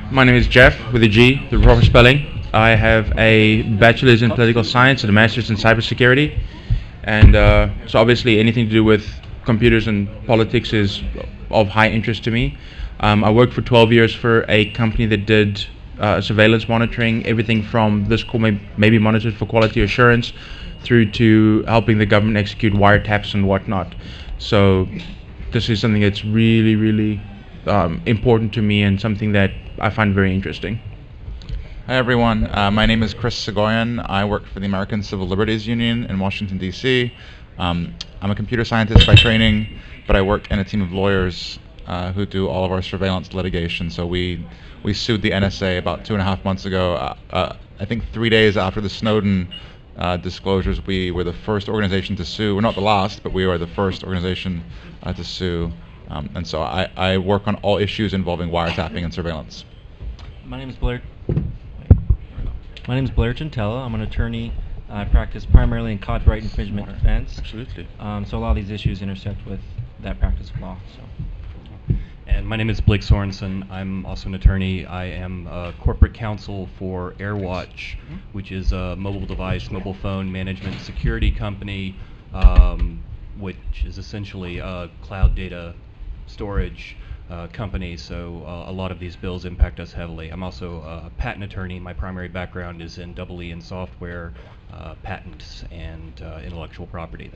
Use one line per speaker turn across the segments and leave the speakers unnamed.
My name is Jeff with a G, the proper spelling. I have a bachelor's in political science and a master's in cybersecurity. And so obviously anything to do with computers and politics is of high interest to me. I worked for 12 years for a company that did surveillance monitoring, everything from this call may be monitored for quality assurance through to helping the government execute wiretaps and whatnot. So this is something that's really, really important to me and something that I find very interesting.
Hi everyone, my name is Chris Segoyan. I work for the American Civil Liberties Union in Washington, D.C. I'm a computer scientist by training, but I work in a team of lawyers who do all of our surveillance litigation. So we sued the NSA about 2.5 months ago. I think 3 days after the Snowden disclosures, we were the first organization to sue. We're not the last, but we were the first organization to sue. And so I work on all issues involving wiretapping and surveillance.
My name is Blair Gentella. I'm an attorney. I practice primarily in copyright infringement defense.
Absolutely.
So a lot of these issues intersect with that practice of law.
And my name is Blake Sorensen. I'm also an attorney. I am corporate counsel for AirWatch, which is a mobile device, mobile phone management security company, which is essentially a cloud data storage company. So a lot of these bills impact us heavily. I'm also a patent attorney. My primary background is in EE and software, patents, and intellectual property.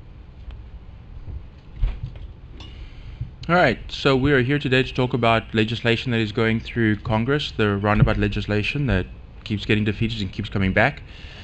All right, so we are here today to talk about legislation that is going through Congress, the roundabout legislation that keeps getting defeated and keeps coming back.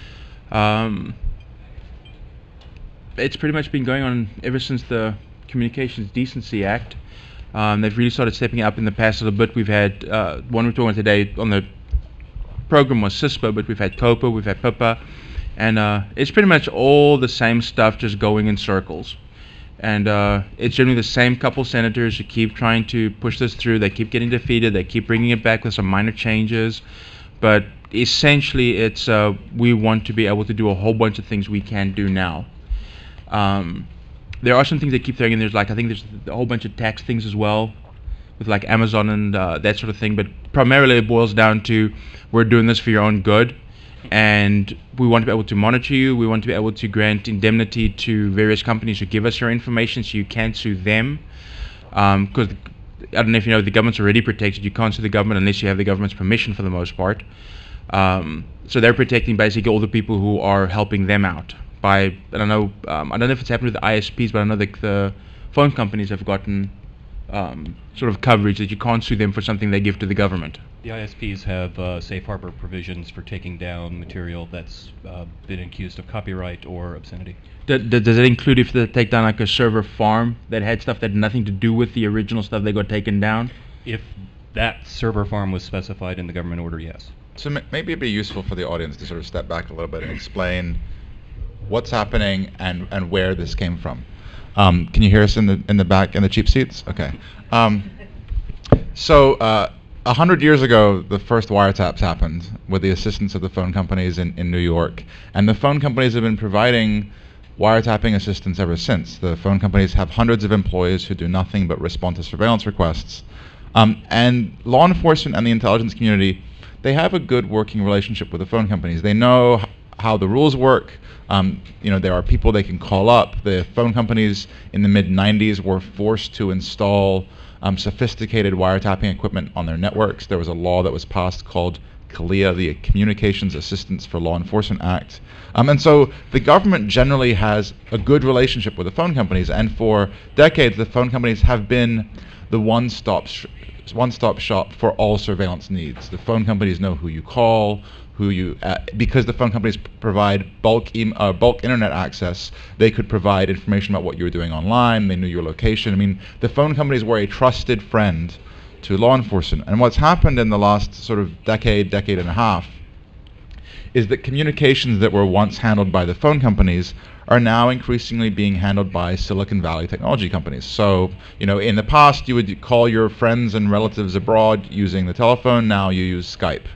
It's pretty much been going on ever since the Communications Decency Act. They've really started stepping up in the past little bit. We've had, one we're talking about today on the program was CISPA, but we've had COPA, we've had PIPA, and it's pretty much all the same stuff just going in circles. And it's generally the same couple senators who keep trying to push this through. They keep getting defeated. They keep bringing it back with some minor changes. But essentially, it's we want to be able to do a whole bunch of things we can't do now. There are some things they keep throwing in. I think there's a whole bunch of tax things as well, with like Amazon and that sort of thing. But primarily, it boils down to we're doing this for your own good. And we want to be able to monitor you. We want to be able to grant indemnity to various companies who give us your information so you can't sue them. Because I don't know if you know, the government's already protected. You can't sue the government unless you have the government's permission for the most part. So they're protecting basically all the people who are helping them out. I don't know if it's happened with the ISPs, but I know the phone companies have gotten sort of coverage that you can't sue them for something they give to the government.
The ISPs have safe harbor provisions for taking down material that's been accused of copyright or obscenity.
Does it include if they take down like a server farm that had stuff that had nothing to do with the original stuff that got taken down?
If that server farm was specified in the government order, yes.
So maybe it'd be useful for the audience to sort of step back a little bit and explain what's happening and where this came from. Can you hear us in the back in the cheap seats? Okay. So 100 years ago, the first wiretaps happened with the assistance of the phone companies in New York, and the phone companies have been providing wiretapping assistance ever since. The phone companies have hundreds of employees who do nothing but respond to surveillance requests, and law enforcement and the intelligence community, they have a good working relationship with the phone companies. They know how the rules work. There are people they can call up. The phone companies in the mid-90s were forced to install sophisticated wiretapping equipment on their networks. There was a law that was passed called CALEA, the Communications Assistance for Law Enforcement Act. And so the government generally has a good relationship with the phone companies, and for decades the phone companies have been the one-stop shop for all surveillance needs. The phone companies know who you call, because the phone companies provide bulk internet access, they could provide information about what you were doing online. They knew your location. I mean, the phone companies were a trusted friend to law enforcement. And what's happened in the last sort of decade and a half, is that communications that were once handled by the phone companies are now increasingly being handled by Silicon Valley technology companies. So, in the past you would call your friends and relatives abroad using the telephone. Now you use Skype.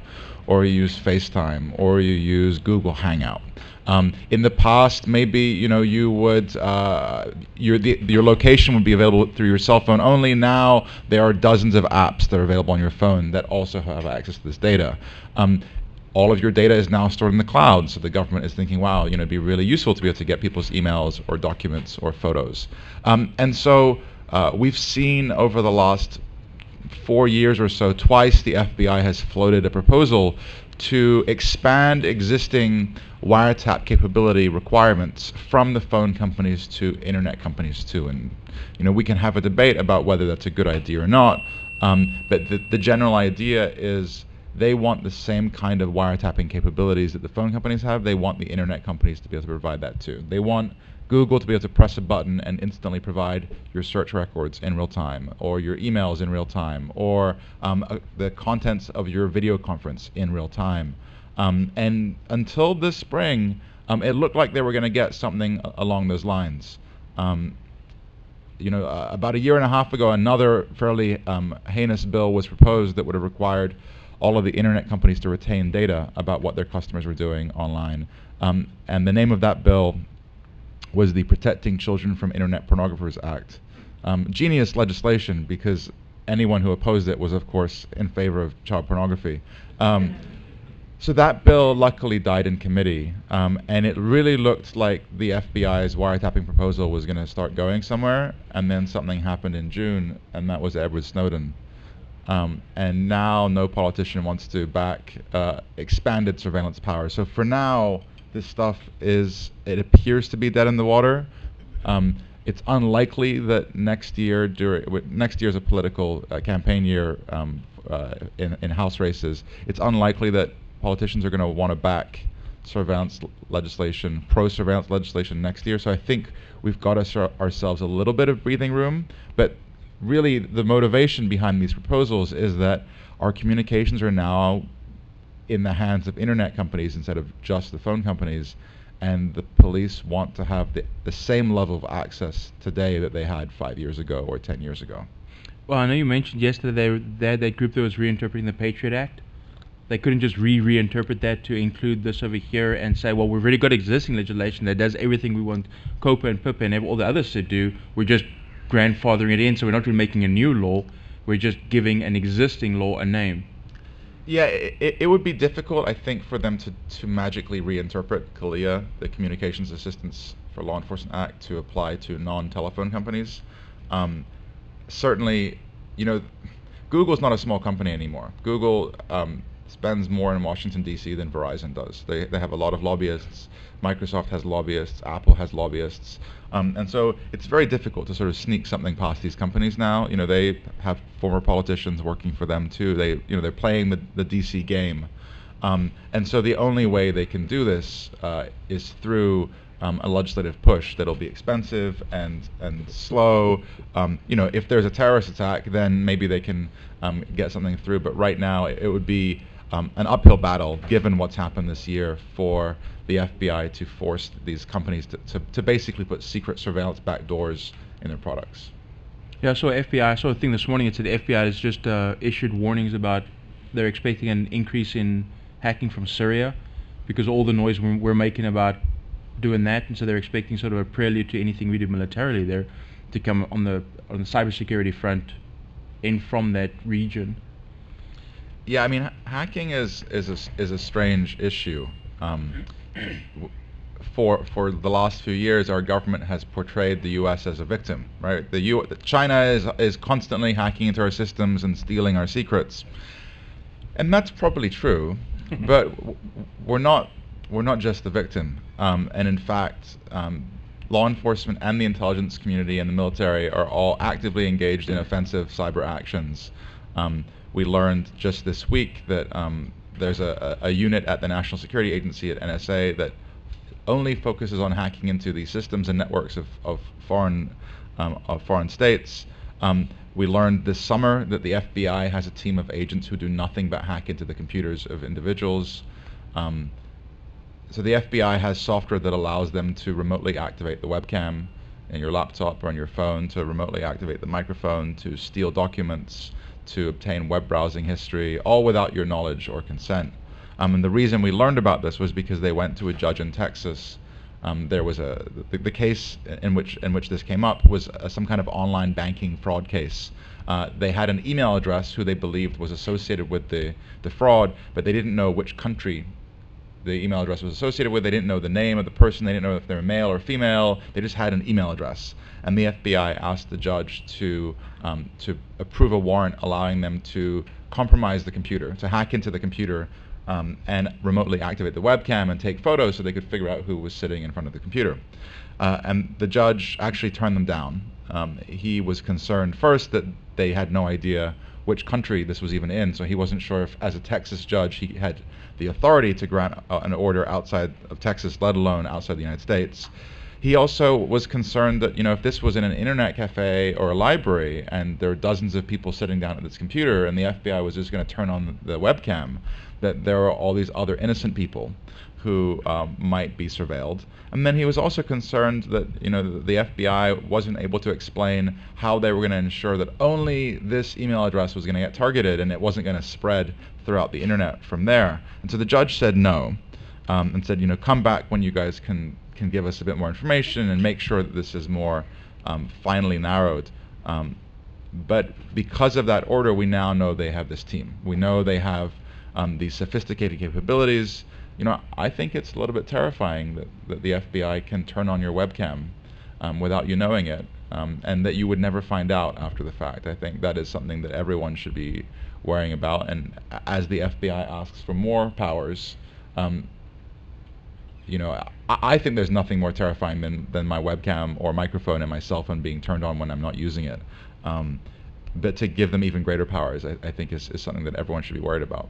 or you use FaceTime, or you use Google Hangout. In the past, maybe you would your location would be available through your cell phone only. Now there are dozens of apps that are available on your phone that also have access to this data. All of your data is now stored in the cloud, so the government is thinking, wow, it'd be really useful to be able to get people's emails or documents or photos. And so we've seen over the last 4 years or so, twice the FBI has floated a proposal to expand existing wiretap capability requirements from the phone companies to internet companies too. And we can have a debate about whether that's a good idea or not, but the general idea is they want the same kind of wiretapping capabilities that the phone companies have. They want the internet companies to be able to provide that too. They want Google to be able to press a button and instantly provide your search records in real time, or your emails in real time, or the contents of your video conference in real time. And until this spring, it looked like they were going to get something along those lines. About a year and a half ago, another fairly heinous bill was proposed that would have required all of the internet companies to retain data about what their customers were doing online. And the name of that bill was the Protecting Children from Internet Pornographers Act. Genius legislation, because anyone who opposed it was, of course, in favor of child pornography. So that bill luckily died in committee, and it really looked like the FBI's wiretapping proposal was going to start going somewhere, and then something happened in June, and that was Edward Snowden. And now no politician wants to back expanded surveillance power. So for now, this stuff it appears to be dead in the water. It's unlikely that next year, next year's a political campaign year in House races. It's unlikely that politicians are going to want to back surveillance legislation, pro-surveillance legislation next year. So I think we've got ourselves a little bit of breathing room, but really the motivation behind these proposals is that our communications are now in the hands of internet companies instead of just the phone companies, and the police want to have the same level of access today that they had 5 years ago or 10 years ago.
Well, I know you mentioned yesterday they had that group that was reinterpreting the Patriot Act. They couldn't just reinterpret that to include this over here and say, well, we've already got existing legislation that does everything we want COPA and PIPA and all the others to do. We're just grandfathering it in, so we're not really making a new law. We're just giving an existing law a name.
Yeah, it would be difficult, I think, for them to magically reinterpret CALEA, the Communications Assistance for Law Enforcement Act, to apply to non-telephone companies. Certainly, Google's not a small company anymore. Google spends more in Washington, D.C. than Verizon does. They have a lot of lobbyists. Microsoft has lobbyists. Apple has lobbyists. And so it's very difficult to sort of sneak something past these companies now. They have former politicians working for them too. They're playing the DC game. And so the only way they can do this is through a legislative push that'll be expensive and slow. If there's a terrorist attack, then maybe they can get something through. But right now, it would be an uphill battle, given what's happened this year, for the FBI to force these companies to basically put secret surveillance backdoors in their products.
Yeah, so I saw a thing this morning. It said the FBI has just issued warnings about they're expecting an increase in hacking from Syria because all the noise we're making about doing that, and so they're expecting sort of a prelude to anything we do militarily there to come on the cybersecurity front in from that region.
Yeah, I mean, hacking is a strange issue. For the last few years, our government has portrayed the U.S. as a victim, right? China is constantly hacking into our systems and stealing our secrets, and that's probably true. But we're not just the victim, and in fact, law enforcement and the intelligence community and the military are all actively engaged in offensive cyber actions. We learned just this week that there's a unit at the National Security Agency at NSA that only focuses on hacking into the systems and networks of foreign states. We learned this summer that the FBI has a team of agents who do nothing but hack into the computers of individuals. So the FBI has software that allows them to remotely activate the webcam in your laptop or on your phone, to remotely activate the microphone, to steal documents, to obtain web browsing history, all without your knowledge or consent. And the reason we learned about this was because they went to a judge in Texas. There was the case in which this came up was some kind of online banking fraud case. They had an email address who they believed was associated with the fraud, but they didn't know which country the email address was associated with. They didn't know the name of the person. They didn't know if they were male or female. They just had an email address. And the FBI asked the judge to approve a warrant allowing them to compromise the computer, to hack into the computer and remotely activate the webcam and take photos so they could figure out who was sitting in front of the computer. And the judge actually turned them down. He was concerned first that they had no idea which country this was even in, so he wasn't sure if, as a Texas judge, he had the authority to grant an order outside of Texas, let alone outside the United States. He also was concerned that, if this was in an internet cafe or a library and there were dozens of people sitting down at this computer and the FBI was just going to turn on the webcam, that there are all these other innocent people who might be surveilled. And then he was also concerned that the FBI wasn't able to explain how they were going to ensure that only this email address was going to get targeted and it wasn't going to spread throughout the internet from there. And so the judge said no, and said, come back when you guys can give us a bit more information and make sure that this is more finely narrowed. But because of that order, we now know they have this team. We know they have these sophisticated capabilities. I think it's a little bit terrifying that the FBI can turn on your webcam without you knowing it, and that you would never find out after the fact. I think that is something that everyone should be worrying about. And as the FBI asks for more powers, I think there's nothing more terrifying than my webcam or microphone and my cell phone being turned on when I'm not using it. But to give them even greater powers, I think is something that everyone should be worried about.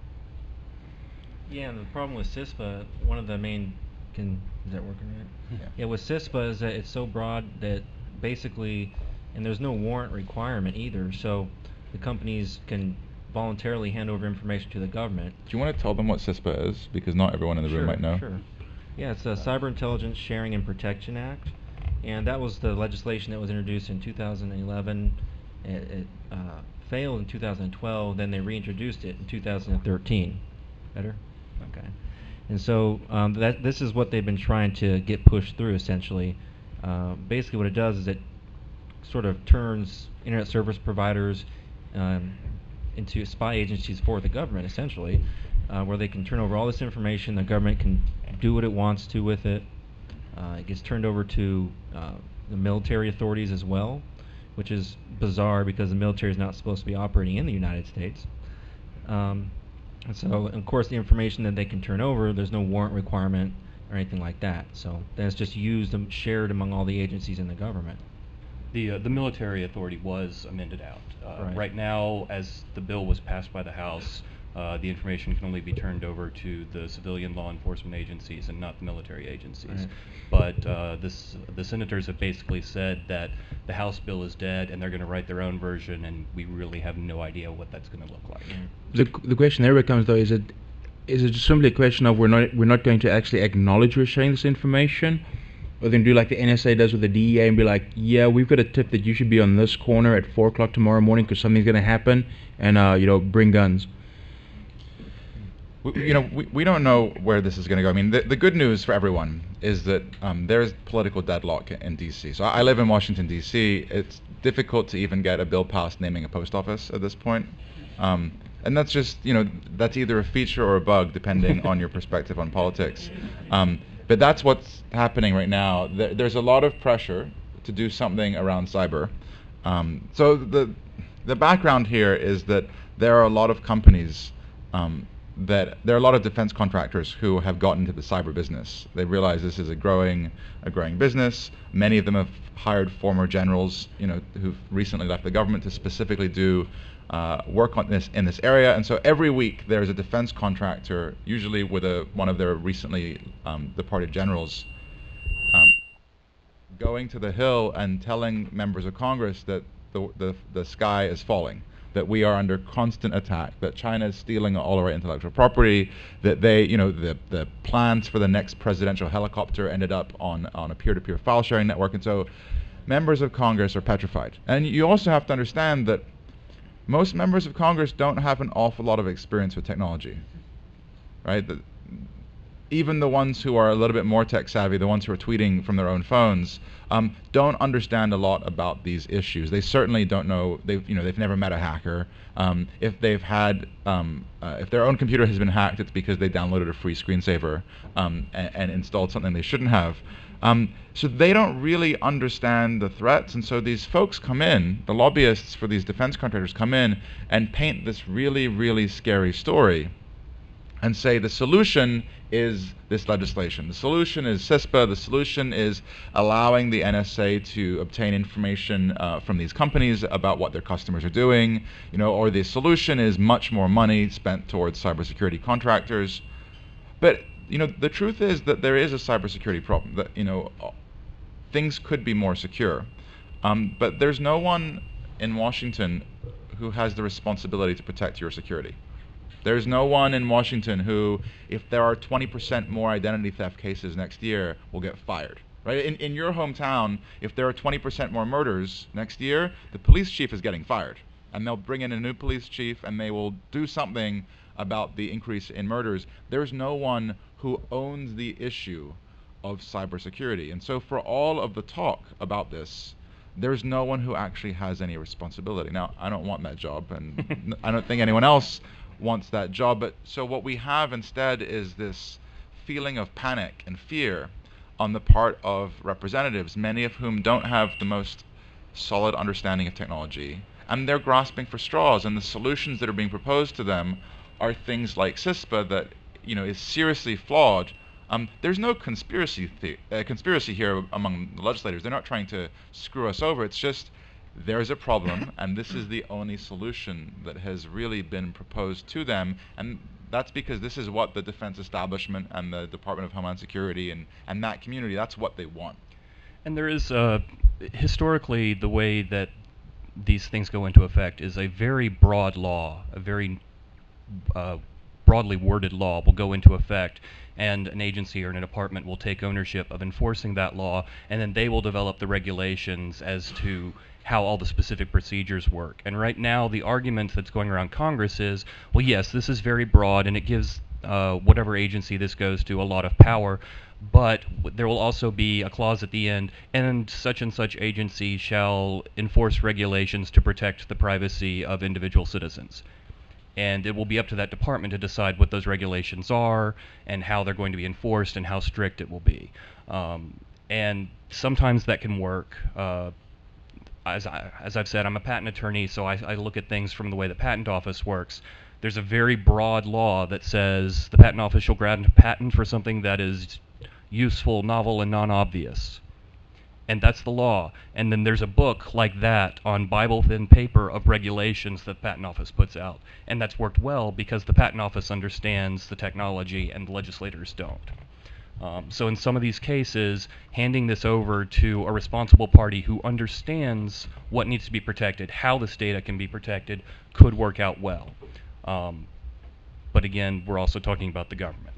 Yeah, and the problem with CISPA, one of the main, is that working right? Yeah, with CISPA is that it's so broad that basically, and there's no warrant requirement either, so the companies can voluntarily hand over information to the government.
Do you want to tell them what CISPA is? Because not everyone in the room might know.
Sure. Yeah, it's the Cyber Intelligence Sharing and Protection Act, and that was the legislation that was introduced in 2011. It failed in 2012, then they reintroduced it in 2013. Better? Okay. And so this is what they've been trying to get pushed through, essentially. Basically what it does is it sort of turns internet service providers into spy agencies for the government, essentially, where they can turn over all this information. The government can do what it wants to with it. It gets turned over to the military authorities as well, which is bizarre because the military is not supposed to be operating in the United States. And so, of course, the information that they can turn over, there's no warrant requirement or anything like that. So then it's just used and shared among all the agencies in the government.
The military authority was amended out. Right now, as the bill was passed by the House, the information can only be turned over to the civilian law enforcement agencies and not the military agencies. Right. But the senators have basically said that the House bill is dead and they're going to write their own version, and we really have no idea what that's going to look like.
The question there becomes, though, is it just simply a question of we're not going to actually acknowledge we're sharing this information, or then do like the NSA does with the DEA and be like, yeah, we've got a tip that you should be on this corner at 4 o'clock tomorrow morning because something's going to happen, and bring guns.
We don't know where this is going to go. I mean, the good news for everyone is that there's political deadlock in D.C. So I live in Washington, D.C. It's difficult to even get a bill passed naming a post office at this point. And that's just, that's either a feature or a bug, depending on your perspective on politics. But that's what's happening right now. There's a lot of pressure to do something around cyber. So the background here is that there are a lot of companies that there are a lot of defense contractors who have gotten into the cyber business. They realize this is a growing business. Many of them have hired former generals, who've recently left the government to specifically do work on this in this area. And so every week there's a defense contractor, usually with one of their recently departed generals, going to the Hill and telling members of Congress that the sky is falling, that we are under constant attack, that China is stealing all our intellectual property, that the plans for the next presidential helicopter ended up on a peer-to-peer file sharing network. And so members of Congress are petrified. And you also have to understand that most members of Congress don't have an awful lot of experience with technology. right? Even the ones who are a little bit more tech savvy, the ones who are tweeting from their own phones, don't understand a lot about these issues. They certainly don't know. They've never met a hacker. If they've had, if their own computer has been hacked, it's because they downloaded a free screensaver and installed something they shouldn't have. So they don't really understand the threats, and so these folks come in, the lobbyists for these defense contractors come in and paint this really, really scary story and say the solution is this legislation. The solution is CISPA. The solution is allowing the NSA to obtain information from these companies about what their customers are doing, or the solution is much more money spent towards cybersecurity contractors. But the truth is that there is a cybersecurity problem. That things could be more secure, but there's no one in Washington who has the responsibility to protect your security. There's no one in Washington who, if there are 20% more identity theft cases next year, will get fired. Right? In your hometown, if there are 20% more murders next year, the police chief is getting fired, and they'll bring in a new police chief, and they will do something about the increase in murders. There's no one who owns the issue of cybersecurity. And so for all of the talk about this, there's no one who actually has any responsibility. Now, I don't want that job, and I don't think anyone else wants that job. But so what we have instead is this feeling of panic and fear on the part of representatives, many of whom don't have the most solid understanding of technology, and they're grasping for straws, and the solutions that are being proposed to them are things like CISPA that is seriously flawed. There's no conspiracy here among the legislators. They're not trying to screw us over. It's just there's a problem, and this is the only solution that has really been proposed to them, and that's because this is what the defense establishment and the Department of Homeland Security and that community, that's what they want.
And there is, historically, the way that these things go into effect is a very broad law, a very broadly worded law will go into effect, and an agency or a department will take ownership of enforcing that law, and then they will develop the regulations as to how all the specific procedures work. And right now, the argument that's going around Congress is, well, yes, this is very broad, and it gives whatever agency this goes to a lot of power, but there will also be a clause at the end, and such agency shall enforce regulations to protect the privacy of individual citizens. And it will be up to that department to decide what those regulations are and how they're going to be enforced and how strict it will be. And sometimes that can work. As I've said, I'm a patent attorney, so I look at things from the way the Patent Office works. There's a very broad law that says the Patent Office shall grant a patent for something that is useful, novel, and non-obvious. And that's the law. And then there's a book like that on Bible-thin paper of regulations that the Patent Office puts out. And that's worked well because the Patent Office understands the technology and the legislators don't. So in some of these cases, handing this over to a responsible party who understands what needs to be protected, how this data can be protected, could work out well. But again, we're also talking about the government.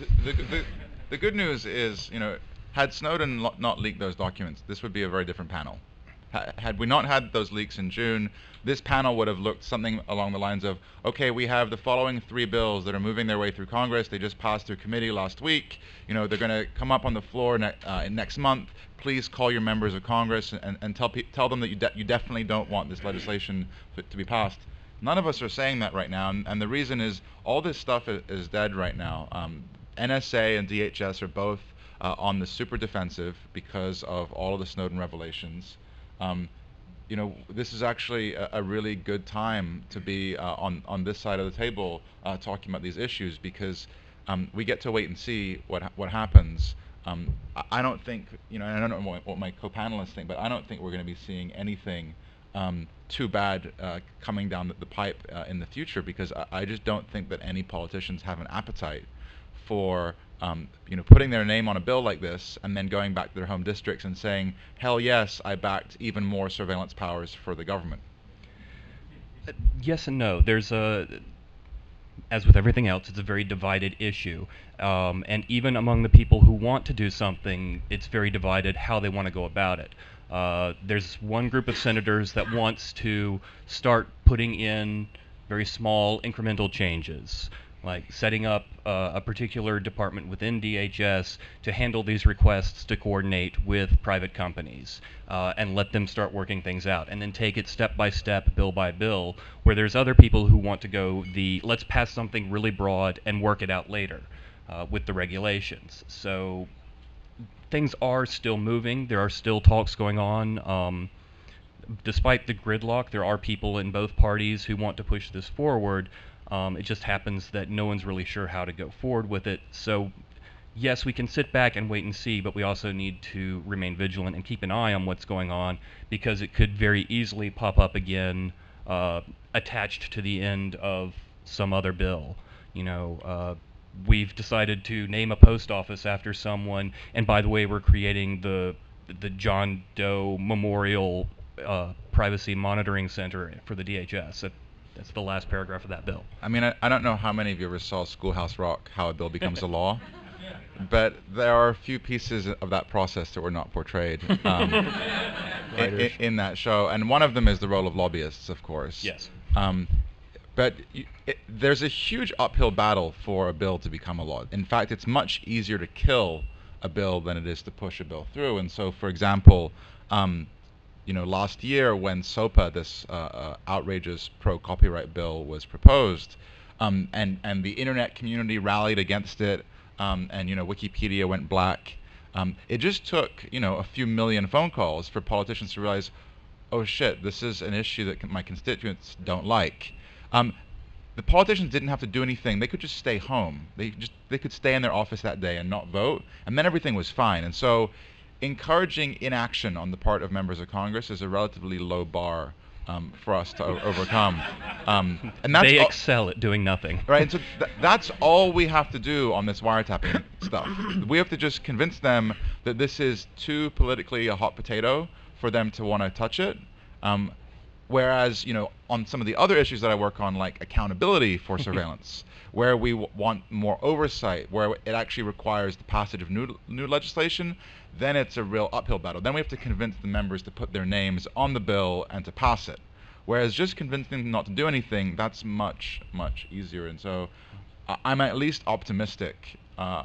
The good news is, had Snowden not leaked those documents, this would be a very different panel. Had we not had those leaks in June, this panel would have looked something along the lines of, okay, we have the following 3 bills that are moving their way through Congress. They just passed through committee last week. They're going to come up on the floor next month. Please call your members of Congress and tell them that you definitely don't want this legislation to be passed. None of us are saying that right now, and the reason is all this stuff is dead right now. NSA and DHS are both on the super defensive because of all of the Snowden revelations. This is actually a really good time to be on this side of the table talking about these issues because we get to wait and see what happens. I don't think, and I don't know what my co-panelists think, but I don't think we're going to be seeing anything too bad coming down the pipe in the future because I just don't think that any politicians have an appetite for putting their name on a bill like this and then going back to their home districts and saying, hell yes, I backed even more surveillance powers for the government.
Yes and no. There's as with everything else, it's a very divided issue. And even among the people who want to do something, it's very divided how they want to go about it. There's one group of senators that wants to start putting in very small incremental changes. like setting up a particular department within DHS to handle these requests to coordinate with private companies and let them start working things out, and then take it step by step, bill by bill, where there's other people who want to go the let's pass something really broad and work it out later with the regulations. So things are still moving. There are still talks going on. Despite the gridlock, there are people in both parties who want to push this forward. It just happens that no one's really sure how to go forward with it. So yes, we can sit back and wait and see, but we also need to remain vigilant and keep an eye on what's going on, because it could very easily pop up again attached to the end of some other bill. We've decided to name a post office after someone, and by the way, we're creating the John Doe Memorial Privacy Monitoring Center for the DHS. That's the last paragraph of that bill.
I mean, I don't know how many of you ever saw Schoolhouse Rock, How a Bill Becomes a Law, but there are a few pieces of that process that were not portrayed in that show, and one of them is the role of lobbyists, of course.
Yes.
But there's a huge uphill battle for a bill to become a law. In fact, it's much easier to kill a bill than it is to push a bill through. And so, for example, last year when SOPA, this outrageous pro-copyright bill, was proposed, and the internet community rallied against it, and Wikipedia went black, it just took a few million phone calls for politicians to realize, oh shit, this is an issue that my constituents don't like. The politicians didn't have to do anything. They could just stay home. They could stay in their office that day and not vote, and then everything was fine. And so encouraging inaction on the part of members of Congress is a relatively low bar for us to overcome. And that's
they excel at doing nothing.
Right, and so that's all we have to do on this wiretapping stuff. We have to just convince them that this is too politically a hot potato for them to want to touch it. Whereas, on some of the other issues that I work on, like accountability for surveillance, where we want more oversight, where it actually requires the passage of new legislation, then it's a real uphill battle. Then we have to convince the members to put their names on the bill and to pass it. Whereas just convincing them not to do anything, that's much, much easier. And so I'm at least optimistic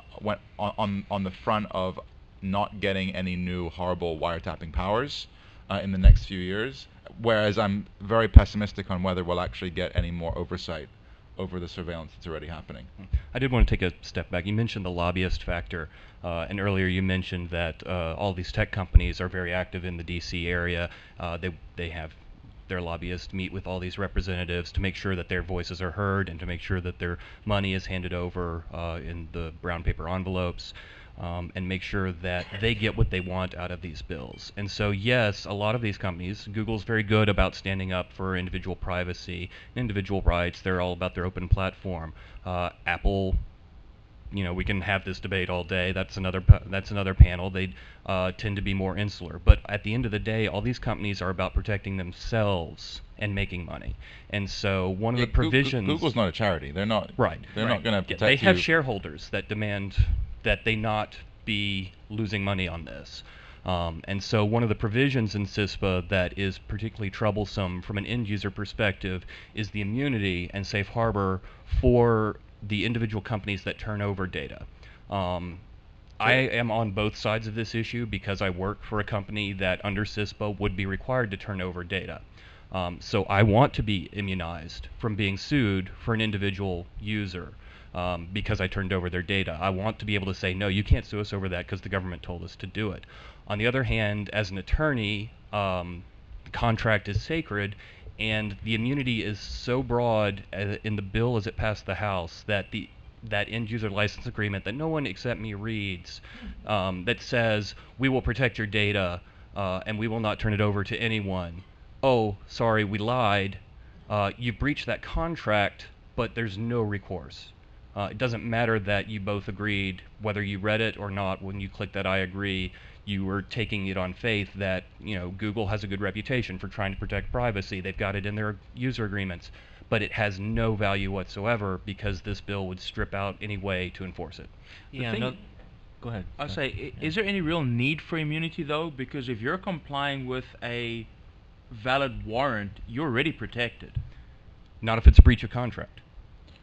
on the front of not getting any new horrible wiretapping powers in the next few years. Whereas I'm very pessimistic on whether we'll actually get any more oversight over the surveillance that's already happening.
I did want to take a step back. You mentioned the lobbyist factor, and earlier you mentioned that all these tech companies are very active in the DC area. They have their lobbyists meet with all these representatives to make sure that their voices are heard and to make sure that their money is handed over in the brown paper envelopes. And make sure that they get what they want out of these bills. And so yes, a lot of these companies, Google's very good about standing up for individual privacy, individual rights. They're all about their open platform. Apple, we can have this debate all day. That's another panel. They tend to be more insular. But at the end of the day, all these companies are about protecting themselves and making money. And so one of the provisions...
Google's not a charity. They're not...
Right.
They're not going to protect
They have
you.
shareholders that demand that they not be losing money on this. And so one of the provisions in CISPA that is particularly troublesome from an end user perspective is the immunity and safe harbor for the individual companies that turn over data. I am on both sides of this issue because I work for a company that under CISPA would be required to turn over data. So I want to be immunized from being sued for an individual user. Because I turned over their data. I want to be able to say, no, you can't sue us over that because the government told us to do it. On the other hand, as an attorney, the contract is sacred, and the immunity is so broad in the bill as it passed the House that that end user license agreement that no one except me reads, that says we will protect your data and we will not turn it over to anyone. Oh, sorry, we lied. You breached that contract, but there's no recourse. It doesn't matter that you both agreed, whether you read it or not. When you click that I agree, you were taking it on faith that Google has a good reputation for trying to protect privacy. They've got it in their user agreements, but it has no value whatsoever because this bill would strip out any way to enforce it.
Yeah. Go ahead.
I'll say, is there any real need for immunity though? Because if you're complying with a valid warrant, you're already protected.
Not if it's a breach of contract.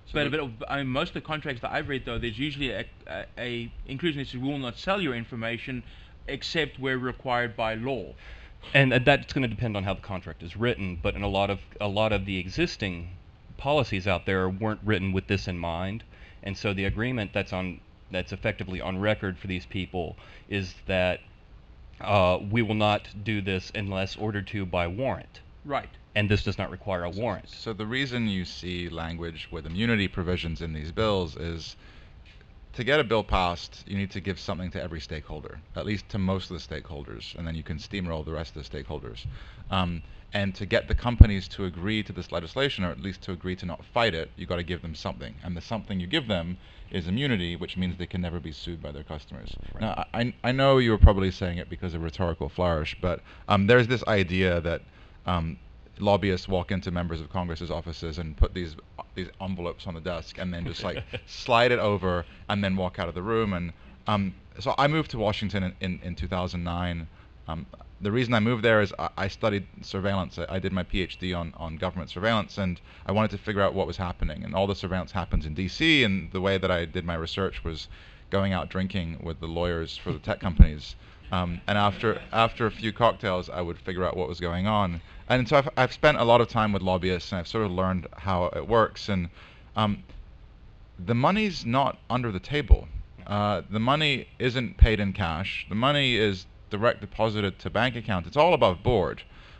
But I mean, most of the contracts that I've read, though, there's usually a inclusion that says we will not sell your information except where required by law.
And that's going to depend on how the contract is written. But in a lot of the existing policies out there weren't written with this in mind, and so the agreement that's effectively on record for these people is that we will not do this unless ordered to by warrant.
Right.
And this does not require a warrant.
So the reason you see language with immunity provisions in these bills is to get a bill passed, you need to give something to every stakeholder, at least to most of the stakeholders, and then you can steamroll the rest of the stakeholders. And to get the companies to agree to this legislation, or at least to agree to not fight it, you've got to give them something. And the something you give them is immunity, which means they can never be sued by their customers.
Right.
Now, I know you were probably saying it because of rhetorical flourish, but there's this idea that lobbyists walk into members of Congress's offices and put these envelopes on the desk and then just like slide it over and then walk out of the room. And so I moved to Washington in 2009. The reason I moved there is I studied surveillance. I did my PhD on government surveillance, and I wanted to figure out what was happening. And all the surveillance happens in D.C., and the way that I did my research was going out drinking with the lawyers for the tech companies. And after a few cocktails, I would figure out what was going on. And so I've spent a lot of time with lobbyists, and I've sort of learned how it works. And the money's not under the table. The money isn't paid in cash. The money is direct deposited to bank accounts. It's all above board.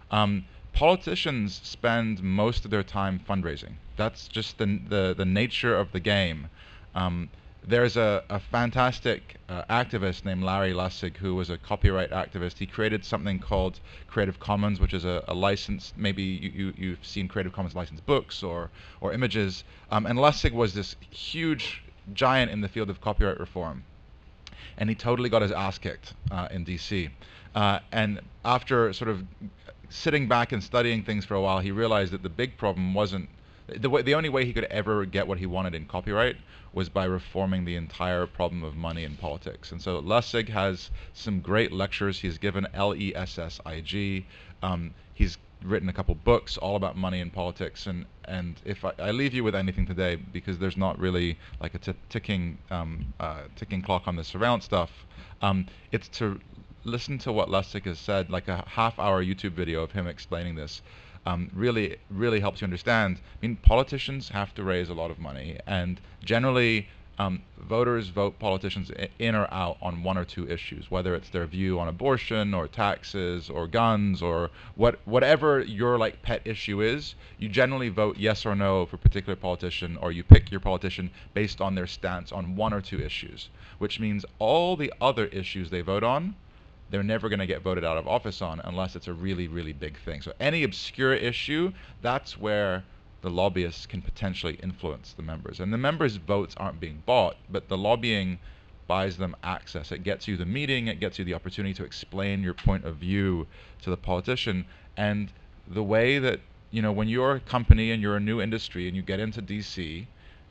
Politicians spend most of their time fundraising. That's just the nature of the game. There's a fantastic activist named Larry Lessig who was a copyright activist. He created something called Creative Commons, which is a license. Maybe you've seen Creative Commons licensed books or images. And Lessig was this huge giant in the field of copyright reform. And he totally got his ass kicked in D.C. And after sort of sitting back and studying things for a while, he realized that the big problem wasn't the only way he could ever get what he wanted in copyright was by reforming the entire problem of money in politics. And so Lessig has some great lectures. He's given LESSIG. He's written a couple books all about money in politics. And if I leave you with anything today, because there's not really like a ticking clock on the surveillance stuff, it's to listen to what Lessig has said, like a half-hour YouTube video of him explaining this. Really helps you understand. I mean, politicians have to raise a lot of money, and generally voters vote politicians in or out on one or two issues, whether it's their view on abortion or taxes or guns or whatever your like pet issue is. You generally vote yes or no for a particular politician, or you pick your politician based on their stance on one or two issues, which means all the other issues they vote on, they're never going to get voted out of office on unless it's a really, really big thing. So any obscure issue, that's where the lobbyists can potentially influence the members. And the members' votes aren't being bought, but the lobbying buys them access. It gets you the meeting, it gets you the opportunity to explain your point of view to the politician. And the way that, you know, when you're a company and you're a new industry and you get into DC,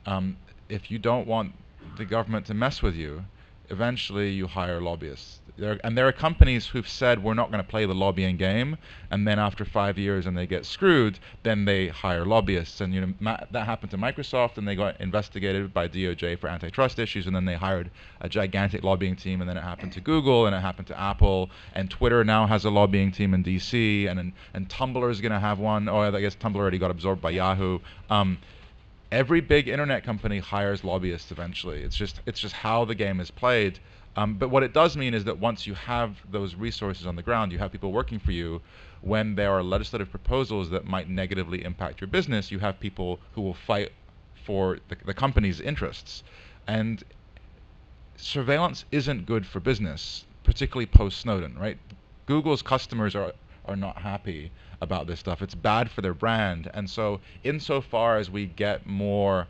if you don't want the government to mess with you, eventually you hire lobbyists. There are companies who've said we're not going to play the lobbying game, and then after 5 years and they get screwed, then they hire lobbyists. And you know that happened to Microsoft, and they got investigated by DOJ for antitrust issues, and then they hired a gigantic lobbying team. And then it happened to Google, and it happened to Apple, and Twitter now has a lobbying team in DC, and Tumblr is going to have one. Oh, I guess Tumblr already got absorbed by Yahoo. Every big internet company hires lobbyists eventually. It's just how the game is played. But what it does mean is that once you have those resources on the ground, you have people working for you. When there are legislative proposals that might negatively impact your business, you have people who will fight for the company's interests. And surveillance isn't good for business, particularly post-Snowden, right? Google's customers are not happy about this stuff. It's bad for their brand. And so insofar as we get more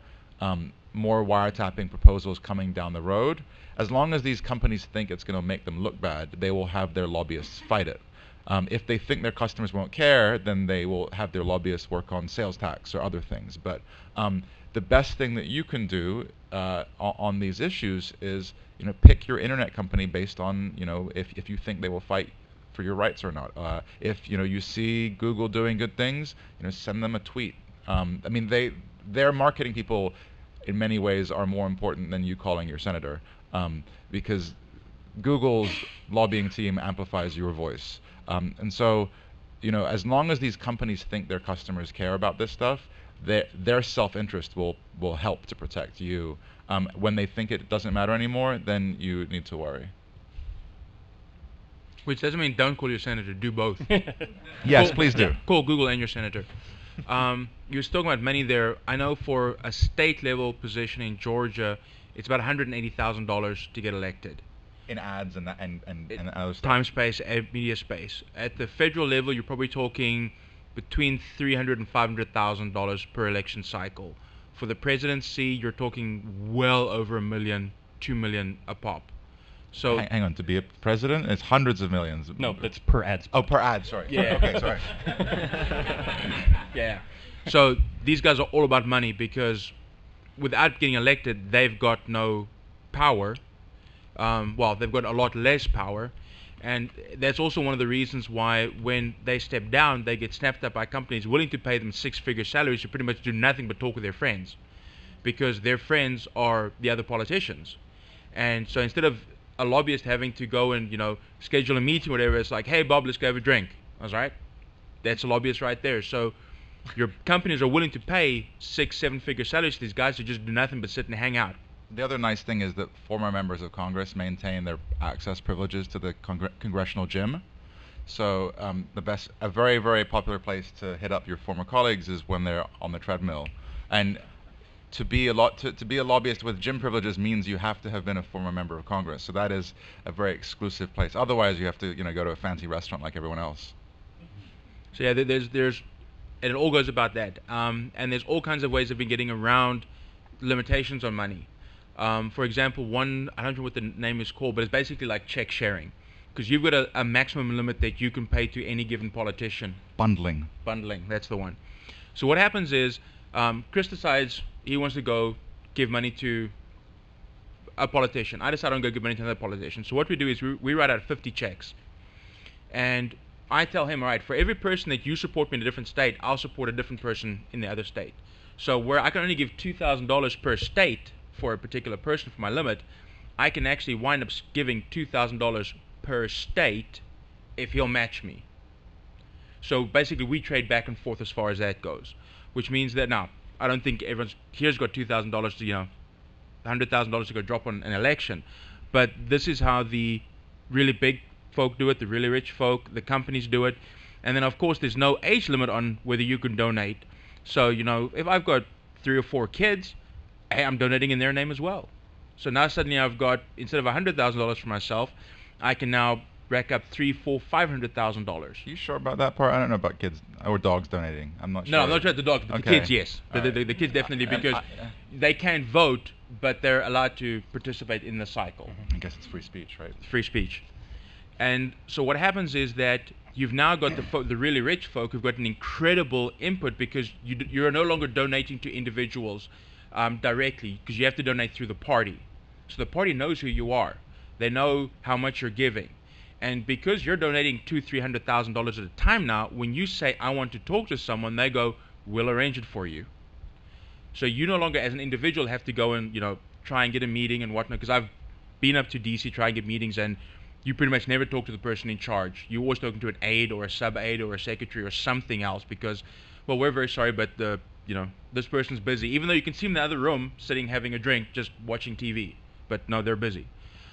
wiretapping proposals coming down the road, as long as these companies think it's going to make them look bad, they will have their lobbyists fight it. If they think their customers won't care, then they will have their lobbyists work on sales tax or other things. But the best thing that you can do on these issues is, you know, pick your internet company based on, you know, if you think they will fight for your rights or not. If you see Google doing good things, send them a tweet. I mean, their marketing people in many ways are more important than you calling your senator, because Google's lobbying team amplifies your voice. And so, as long as these companies think their customers care about this stuff, their self-interest will help to protect you. When they think it doesn't matter anymore, then you need to worry.
Which doesn't mean don't call your senator. Do both.
Yes, please do.
Call Google and your senator. You're talking about money there. I know for a state level position in Georgia, it's about $180,000 to get elected.
In ads and other stuff.
Time space, media space. At the federal level, you're probably talking between $300,000 and $500,000 per election cycle. For the presidency, you're talking well over $1 million, $2 million a pop. So
hang on, to be a president, it's hundreds of millions.
No, that's per ad spot.
Oh, per ad. Sorry.
Yeah.
Okay, sorry.
Yeah. So these guys are all about money because without getting elected, they've got no power. Well, they've got a lot less power. And that's also one of the reasons why when they step down, they get snapped up by companies willing to pay them six-figure salaries to pretty much do nothing but talk with their friends. Because their friends are the other politicians. And so instead of a lobbyist having to go and, schedule a meeting or whatever, it's like, hey, Bob, let's go have a drink. That's right. That's a lobbyist right there. So your companies are willing to pay 6-7-figure salaries to these guys to just do nothing but sit and hang out.
The other nice thing is that former members of Congress maintain their access privileges to the congressional gym. So a very, very popular place to hit up your former colleagues is when they're on the treadmill. And to be a lobbyist with gym privileges means you have to have been a former member of Congress. So that is a very exclusive place. Otherwise, you have to go to a fancy restaurant like everyone else.
So yeah, there's and it all goes about that. And there's all kinds of ways of getting around limitations on money. For example, I don't know what the name is called, but it's basically like check sharing, because you've got a maximum limit that you can pay to any given politician.
Bundling,
that's the one. So what happens is Chris decides he wants to go give money to a politician. I decide I'm going to give money to another politician. So what we do is we write out 50 checks. And I tell him, all right, for every person that you support me in a different state, I'll support a different person in the other state. So where I can only give $2,000 per state for a particular person for my limit, I can actually wind up giving $2,000 per state if he'll match me. So basically we trade back and forth as far as that goes, which means that now I don't think everyone's here's got $2,000 to $100,000 to go drop on an election, but this is how the really big folk do it, the really rich folk, the companies do it, and then of course there's no age limit on whether you can donate. So if I've got 3 or 4 kids, hey, I'm donating in their name as well. So now suddenly I've got, instead of $100,000 for myself, I can now rack up $300,000, $400,000, $500,000.
You sure about that part? I don't know about kids or dogs donating. I'm not sure.
No, I'm not sure about the dogs, but
Okay.
the kids, yes.
All right.
The kids definitely, because they can't vote, but they're allowed to participate in the cycle.
I guess it's free speech, right?
Free speech. And so what happens is that you've now got the really rich folk who've got an incredible input, because you're no longer donating to individuals directly, because you have to donate through the party. So the party knows who you are. They know how much you're giving. And because you're donating $200,000-$300,000 at a time now, when you say, I want to talk to someone, they go, we'll arrange it for you. So you no longer as an individual have to go and try and get a meeting and whatnot, because I've been up to DC trying to get meetings, and you pretty much never talk to the person in charge. You're always talking to an aide or a sub-aide or a secretary or something else, because, well, we're very sorry, but this person's busy, even though you can see them in the other room sitting having a drink just watching TV, but no, they're busy.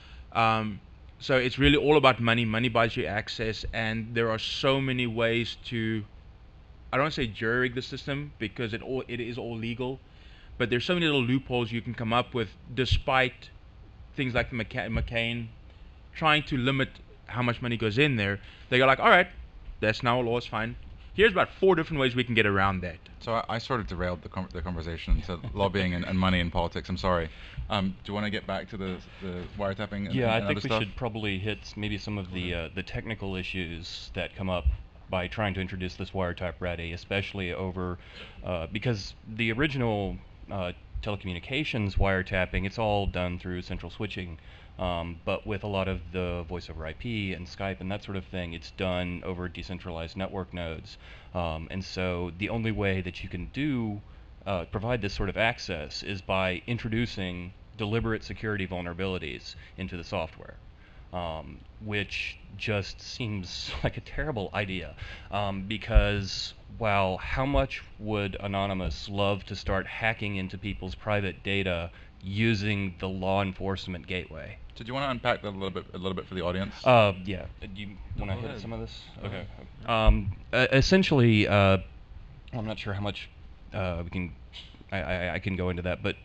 So it's really all about money. Money buys you access, and there are so many ways to, I don't want to say jury-rig the system, because it is all legal, but there's so many little loopholes you can come up with, despite things like the McCain trying to limit how much money goes in there. They go like, all right, that's now a law, it's fine. Here's about 4 different ways we can get around that.
So I sort of derailed the conversation to lobbying and money in politics. I'm sorry. Do you want to get back to the wiretapping?
Yeah,
and
I think
other
we
stuff?
should probably hit maybe some of the technical issues that come up by trying to introduce this wiretap ready, especially over because the original telecommunications wiretapping, it's all done through central switching. But with a lot of the voice over IP and Skype and that sort of thing, it's done over decentralized network nodes. And so the only way that you can do provide this sort of access is by introducing deliberate security vulnerabilities into the software, which just seems like a terrible idea, because while how much would Anonymous love to start hacking into people's private data using the law enforcement gateway?
Did you want to unpack that a little bit for the audience?
Yeah. Do you want to hit some of this? Okay. Essentially, I'm not sure how much we can. I can go into that, but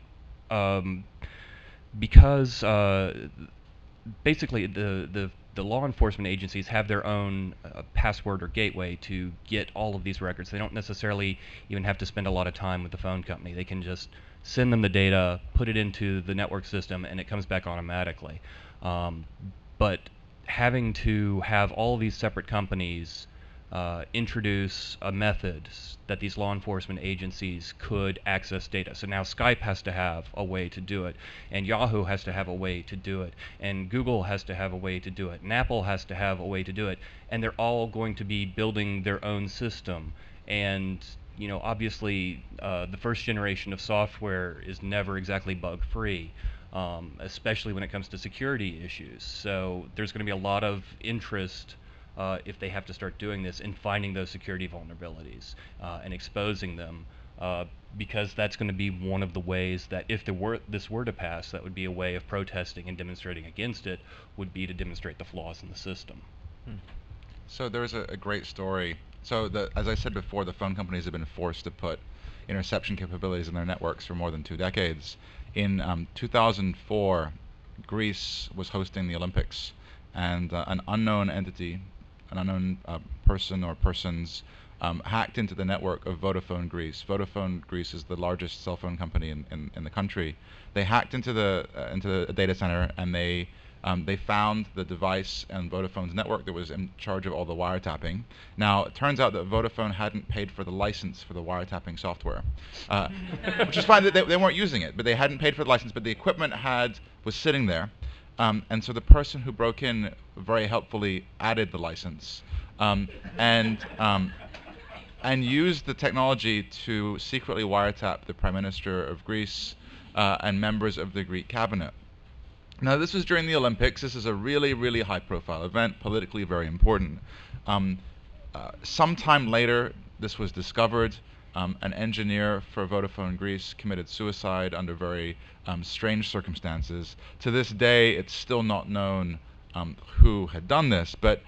because basically the law enforcement agencies have their own password or gateway to get all of these records. They don't necessarily even have to spend a lot of time with the phone company. They can just send them the data, put it into the network system, and it comes back automatically. But having to have all of these separate companies introduce a method that these law enforcement agencies could access data. So now Skype has to have a way to do it, and Yahoo has to have a way to do it, and Google has to have a way to do it, and Apple has to have a way to do it, and they're all going to be building their own system. And obviously, the first generation of software is never exactly bug-free, especially when it comes to security issues. So there's going to be a lot of interest if they have to start doing this in finding those security vulnerabilities and exposing them, because that's going to be one of the ways that if this were to pass, that would be a way of protesting and demonstrating against it, would be to demonstrate the flaws in the system.
So there's a great story. So as I said before, the phone companies have been forced to put interception capabilities in their networks for more than 2 decades. In 2004, Greece was hosting the Olympics, and an unknown entity, an unknown person or persons, hacked into the network of Vodafone Greece. Vodafone Greece is the largest cell phone company in the country. They hacked into the data center, and they found the device and Vodafone's network that was in charge of all the wiretapping. Now, it turns out that Vodafone hadn't paid for the license for the wiretapping software, which is fine. They weren't using it, but they hadn't paid for the license, but the equipment was sitting there. And so the person who broke in very helpfully added the license and used the technology to secretly wiretap the Prime Minister of Greece and members of the Greek cabinet. Now, this was during the Olympics. This is a really, really high-profile event, politically very important. Sometime later, this was discovered. An engineer for Vodafone Greece committed suicide under very strange circumstances. To this day, it's still not known who had done this, but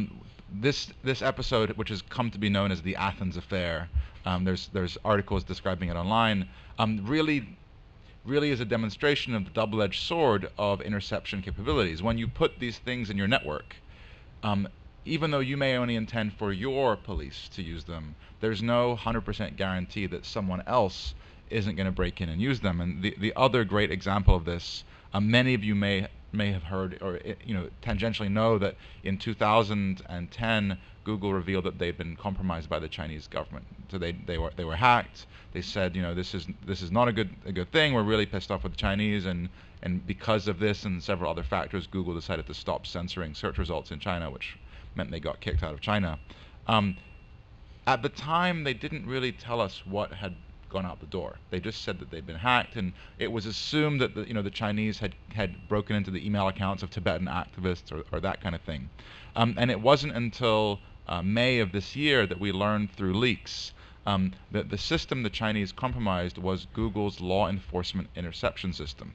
this episode, which has come to be known as the Athens Affair, there's articles describing it online, really is a demonstration of the double-edged sword of interception capabilities. When you put these things in your network, even though you may only intend for your police to use them, there's no 100% guarantee that someone else isn't going to break in and use them. And the other great example of this, many of you may have heard or tangentially know that in 2010 Google revealed that they'd been compromised by the Chinese government. So they were hacked. They said, this is not a good thing. We're really pissed off with the Chinese, and because of this and several other factors, Google decided to stop censoring search results in China, which meant they got kicked out of China. At the time, they didn't really tell us what had gone out the door. They just said that they'd been hacked, and it was assumed that the Chinese had broken into the email accounts of Tibetan activists or that kind of thing. And it wasn't until May of this year that we learned through leaks that the system the Chinese compromised was Google's law enforcement interception system.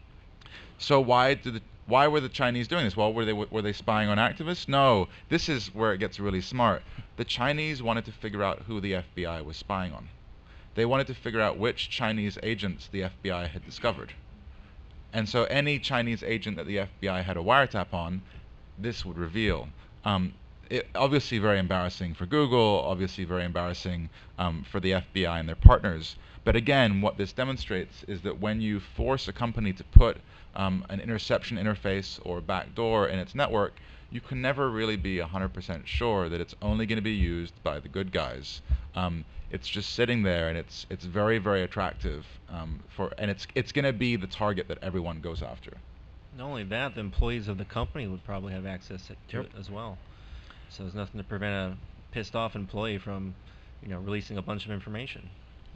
So why were the Chinese doing this? Well, were they spying on activists? No. This is where it gets really smart. The Chinese wanted to figure out who the FBI was spying on. They wanted to figure out which Chinese agents the FBI had discovered. And so any Chinese agent that the FBI had a wiretap on, this would reveal. Obviously very embarrassing for Google, obviously very embarrassing for the FBI and their partners. But again, what this demonstrates is that when you force a company to put an interception interface or backdoor in its network, you can never really be 100% sure that it's only going to be used by the good guys. It's just sitting there, and it's very, very attractive, and it's going to be the target that everyone goes after.
Not only that, the employees of the company would probably have access to it as well. So there's nothing to prevent a pissed off employee from, releasing a bunch of information.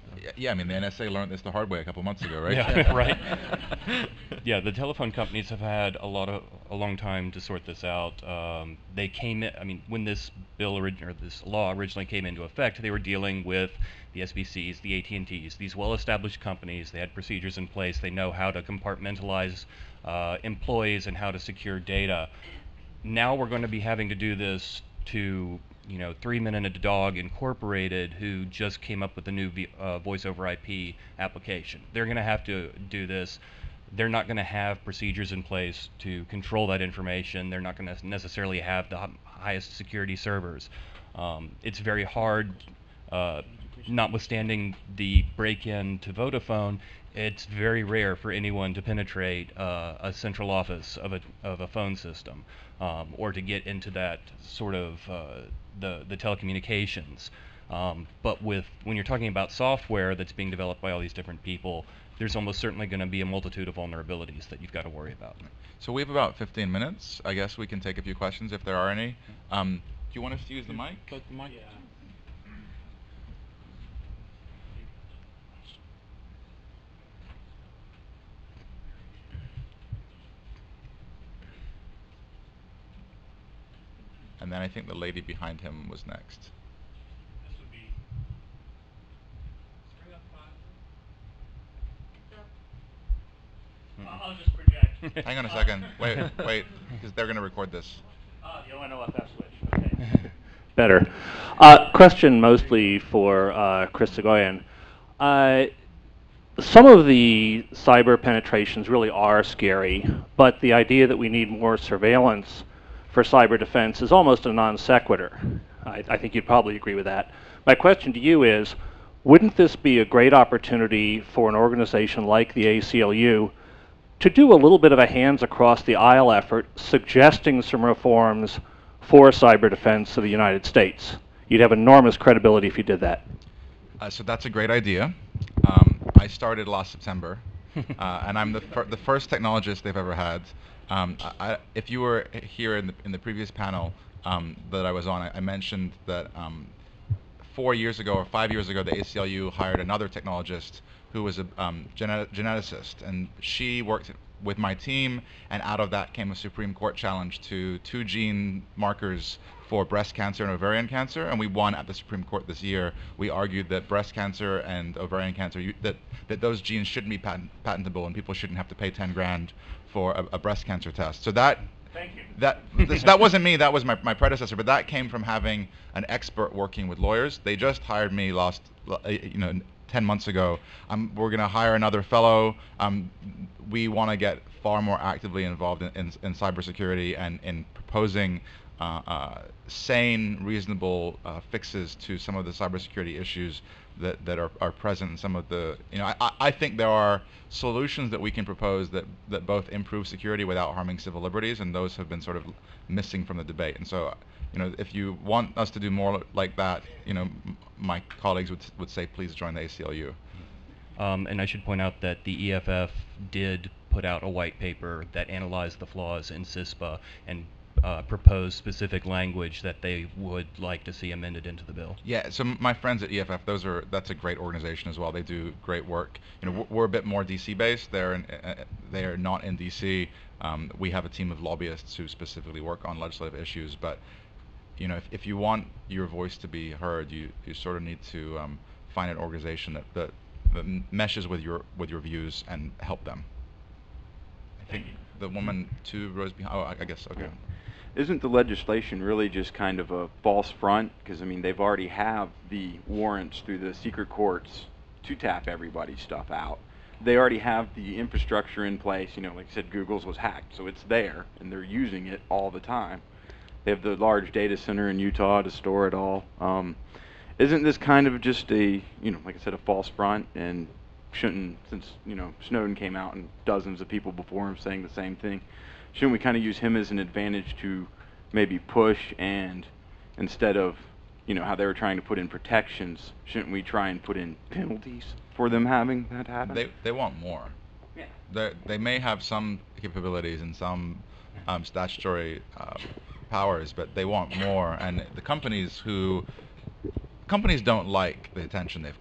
Yeah, I mean, the NSA learned this the hard way a couple months ago, right?
Yeah, right. Yeah, the telephone companies have had a long time to sort this out. They came in, I mean, when this this law originally came into effect, they were dealing with the SBCs, the AT&Ts, these well-established companies. They had procedures in place. They know how to compartmentalize employees and how to secure data. Now we're going to be having to do this to 3 Minute Dog Incorporated, who just came up with a new voice over IP application. They're going to have to do this. They're not going to have procedures in place to control that information. They're not going to necessarily have the highest security servers. It's very hard, notwithstanding the break-in to Vodafone. It's very rare for anyone to penetrate a central office of a phone system, or to get into that sort of the telecommunications. But when you're talking about software that's being developed by all these different people, there's almost certainly going to be a multitude of vulnerabilities that you've got to worry about.
So we have about 15 minutes. I guess we can take a few questions if there are any. Do you want us to use the mic?
Yeah.
And then I think the lady behind him was next.
This would be. Bring up five. I'll just project.
Hang on a second. Wait, because they're going to record this.
The ONOFF switch. Okay.
Better. Question mostly for Chris Soghoian. Some of the cyber penetrations really are scary, but the idea that we need more surveillance for cyber defense is almost a non sequitur. I think you'd probably agree with that. My question to you is, wouldn't this be a great opportunity for an organization like the ACLU to do a little bit of a hands across the aisle effort, suggesting some reforms for cyber defense of the United States? You'd have enormous credibility if you did that.
So that's a great idea. I started last September, and I'm the first technologist they've ever had. If you were here in the previous panel that I was on, I mentioned that 4 years ago or 5 years ago, the ACLU hired another technologist who was a geneticist, and she worked with my team, and out of that came a Supreme Court challenge to 2 gene markers for breast cancer and ovarian cancer, and we won at the Supreme Court this year. We argued that breast cancer and ovarian cancer, that those genes shouldn't be patentable, and people shouldn't have to pay 10 grand for a breast cancer test. So that
Thank you.
that wasn't me, that was my predecessor, but that came from having an expert working with lawyers. They just hired me 10 months ago. We're going to hire another fellow. We want to get far more actively involved in cybersecurity and in proposing sane, reasonable fixes to some of the cybersecurity issues that are present in some of the, I think there are solutions that we can propose that both improve security without harming civil liberties, and those have been sort of missing from the debate. And so, if you want us to do more like that, my colleagues would say, please join the ACLU.
And I should point out that the EFF did put out a white paper that analyzed the flaws in CISPA and proposed specific language that they would like to see amended into the bill.
Yeah, so my friends at EFF, that's a great organization as well. They do great work. We're a bit more DC based. They are not in DC. We have a team of lobbyists who specifically work on legislative issues. But if you want your voice to be heard, you sort of need to find an organization that meshes with your views and help them. I think the woman 2 rows behind. Oh, I guess okay.
Isn't the legislation really just kind of a false front? Because they've already have the warrants through the secret courts to tap everybody's stuff out. They already have the infrastructure in place. Like I said, Google's was hacked, so it's there, and they're using it all the time. They have the large data center in Utah to store it all. Isn't this kind of just a, like I said, a false front? And shouldn't, since Snowden came out and dozens of people before him saying the same thing, shouldn't we kind of use him as an advantage to maybe push, and instead of how they were trying to put in protections, shouldn't we try and put in penalties for them having that happen?
They want more. Yeah. They may have some capabilities and some statutory powers, but they want more. And the companies don't like the attention they've gotten.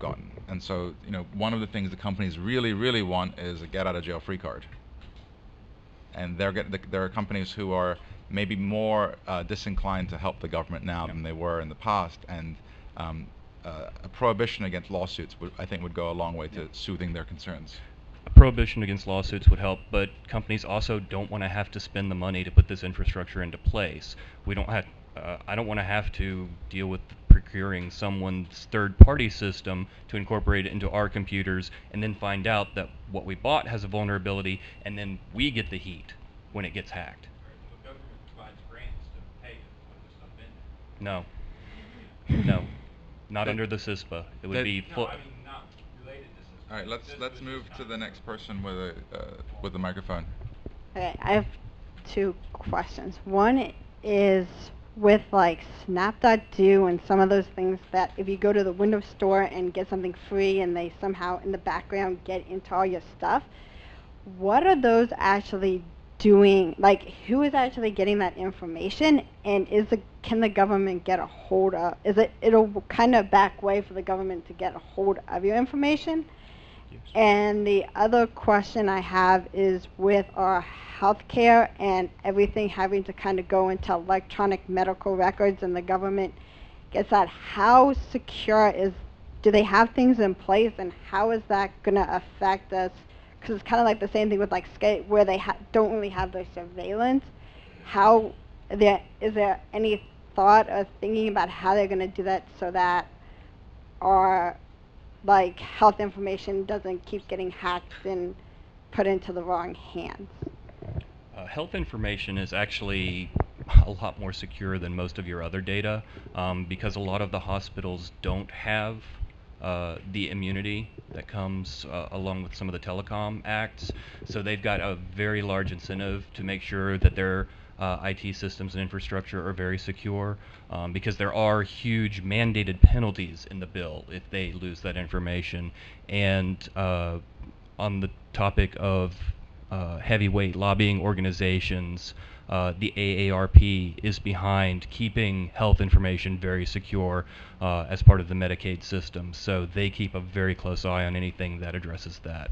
And so, one of the things the companies really, really want is a get-out-of-jail-free card. And there are companies who are maybe more disinclined to help the government now than they were in the past, and a prohibition against lawsuits I think would go a long way to soothing their concerns.
A prohibition against lawsuits would help, but companies also don't want to have to spend the money to put this infrastructure into place. We don't have. I don't want to have to deal with procuring someone's third-party system to incorporate it into our computers and then find out that what we bought has a vulnerability, and then we get the heat when it gets hacked.
The government provides grants to pay to put the stuff in there.
No, not under the CISPA. It would be full.
No, I mean not related to this.
All right, let's move to the next person with the microphone.
Okay, I have two questions. One is with like Snap.do and some of those things that if you go to the Windows Store and get something free and they somehow in the background get into all your stuff, what are those actually doing? Like, who is actually getting that information, and can the government get a hold of? It'll kind of back way for the government to get a hold of your information? Yes. And the other question I have is with our healthcare and everything having to kind of go into electronic medical records, and the government gets that, how secure do they have things in place, and how is that going to affect us? Because it's kind of like the same thing with like skate, where they don't really have the surveillance. Is there any thought or thinking about how they're going to do that so that our like health information doesn't keep getting hacked and put into the wrong hands?
Health information is actually a lot more secure than most of your other data, because a lot of the hospitals don't have the immunity that comes along with some of the telecom acts. So they've got a very large incentive to make sure that their IT systems and infrastructure are very secure, because there are huge mandated penalties in the bill if they lose that information. And on the topic of heavyweight lobbying organizations, the AARP is behind keeping health information very secure as part of the Medicaid system. So they keep a very close eye on anything that addresses that.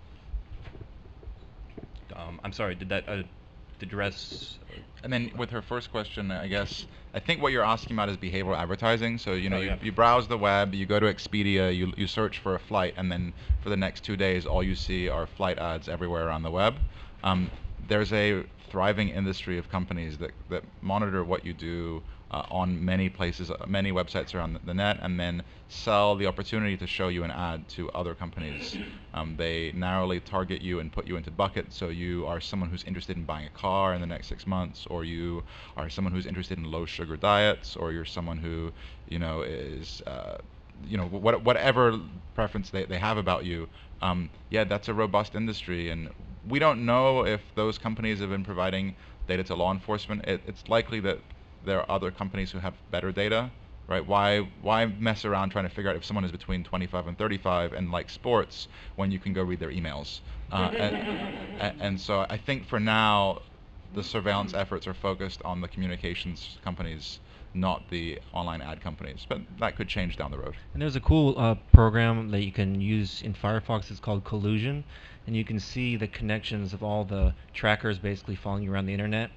I'm sorry, did that address?
And then with her first question, I think what you're asking about is behavioral advertising. So
Yeah.
you browse the web, you go to Expedia, you search for a flight, and then for the next 2 days, all you see are flight ads everywhere on the web. There's a thriving industry of companies that monitor what you do on many places, many websites around the net, and then sell the opportunity to show you an ad to other companies. They narrowly target you and put you into buckets. So you are someone who's interested in buying a car in the next 6 months, or you are someone who's interested in low sugar diets, or you're someone who is whatever preference they have about you. That's a robust industry, and we don't know if those companies have been providing data to law enforcement. It's likely that there are other companies who have better data, right? Why mess around trying to figure out if someone is between 25 and 35 and likes sports when you can go read their emails? And so I think for now, the surveillance efforts are focused on the communications companies, not the online ad companies. But that could change down the road.
And there's a cool program that you can use in Firefox. It's called Collusion, and you can see the connections of all the trackers basically following you around the internet.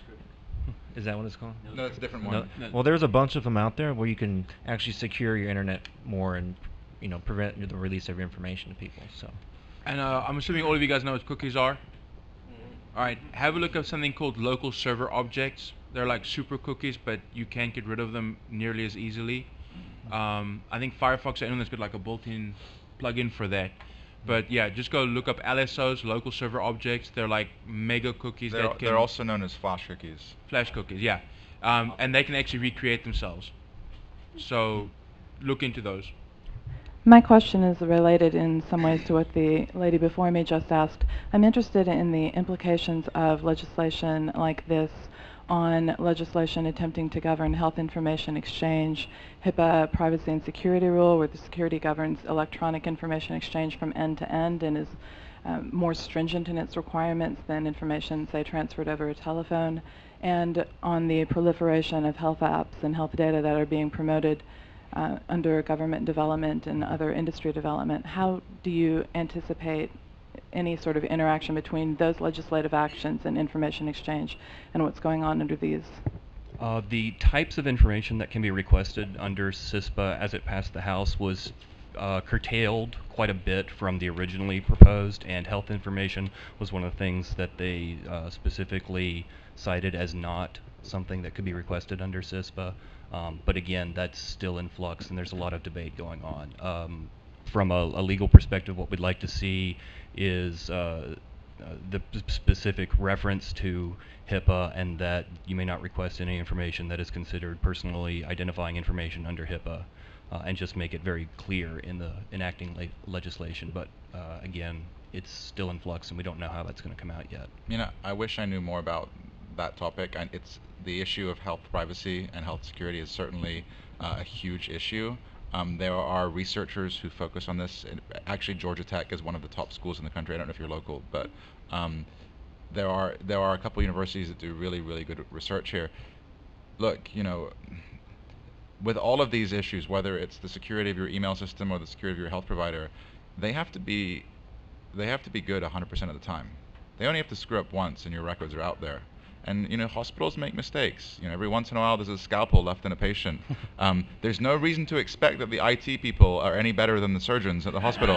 Is that what it's called?
No, it's a different one.
No. Well, there's a bunch of them out there where you can actually secure your internet more and prevent the release of your information to people. So.
And I'm assuming all of you guys know what cookies are. All right, have a look at something called local server objects. They're like super cookies, but you can't get rid of them nearly as easily. I think Firefox or anyone that's got like a built-in plugin for that. But yeah, just go look up LSOs, local server objects. They're like mega cookies.
They're also known as flash cookies.
Flash cookies, yeah. And they can actually recreate themselves. So look into those.
My question is related in some ways to what the lady before me just asked. I'm interested in the implications of legislation like this on legislation attempting to govern health information exchange, HIPAA privacy and security rule, where the security governs electronic information exchange from end to end and is more stringent in its requirements than information, say, transferred over a telephone, and on the proliferation of health apps and health data that are being promoted under government development and other industry development. How do you anticipate any sort of interaction between those legislative actions and information exchange and what's going on under these?
The types of information that can be requested under CISPA as it passed the House was curtailed quite a bit from the originally proposed, and health information was one of the things that they specifically cited as not something that could be requested under CISPA. But again, that's still in flux, and there's a lot of debate going on. From a legal perspective, what we'd like to see is the specific reference to HIPAA, and that you may not request any information that is considered personally identifying information under HIPAA, and just make it very clear in the enacting legislation. But again, it's still in flux, and we don't know how that's going to come out yet.
You know, I wish I knew more about that topic. And it's the issue of health privacy and health security is certainly a huge issue. There are researchers who focus on this. Actually, Georgia Tech is one of the top schools in the country. I don't know if you're local, but there are a couple universities that do really, really good research here. Look, you know, with all of these issues, whether it's the security of your email system or the security of your health provider, they have to be good 100% of the time. They only have to screw up once, and your records are out there. And you know, hospitals make mistakes. You know, every once in a while there's a scalpel left in a patient. There's no reason to expect that the IT people are any better than the surgeons at the hospital.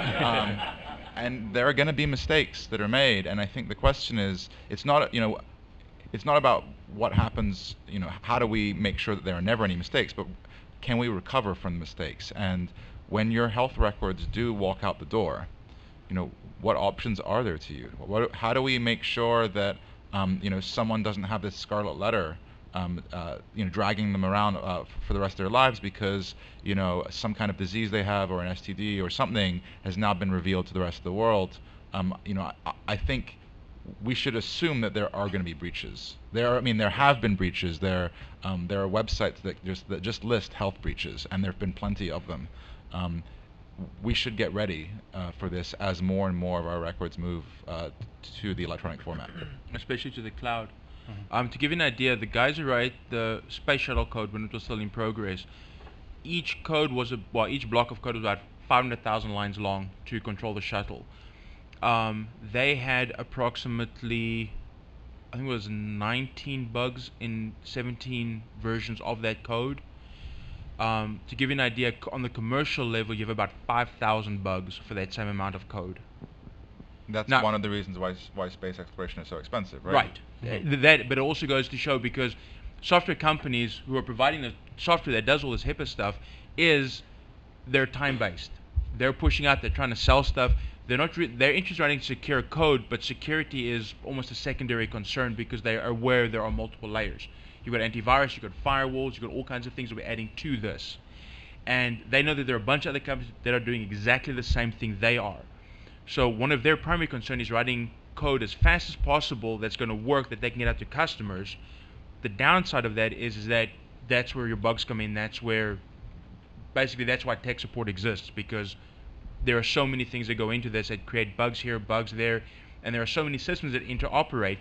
And there are going to be mistakes that are made. And I think the question is, it's not about what happens. You know, how do we make sure that there are never any mistakes? But can we recover from mistakes? And when your health records do walk out the door, you know, what options are there to you? How do we make sure that you know, someone doesn't have this scarlet letter, you know, dragging them around for the rest of their lives because, you know, some kind of disease they have or an STD or something has now been revealed to the rest of the world. You know, I think we should assume that there are going to be breaches. There have been breaches. There are websites that just list health breaches, and there have been plenty of them. We should get ready for this as more and more of our records move to the electronic format.
Especially to the cloud. To give you an idea, the guys who write the space shuttle code when it was still in progress, each block of code was about 500,000 lines long to control the shuttle. They had approximately, I think it was 19 bugs in 17 versions of that code. To give you an idea, on the commercial level, you have about 5,000 bugs for that same amount of code.
That's one of the reasons why space exploration is so expensive, right?
Right. But it also goes to show, because software companies who are providing the software that does all this HIPAA stuff, they're time-based. They're pushing out, they're trying to sell stuff. They're interested in writing secure code, but security is almost a secondary concern because they are aware there are multiple layers. You've got antivirus, you've got firewalls, you've got all kinds of things that we're adding to this. And they know that there are a bunch of other companies that are doing exactly the same thing they are. So one of their primary concerns is writing code as fast as possible that's going to work, that they can get out to customers. The downside of that is that that's where your bugs come in. That's why tech support exists, because there are so many things that go into this that create bugs here, bugs there, and there are so many systems that interoperate.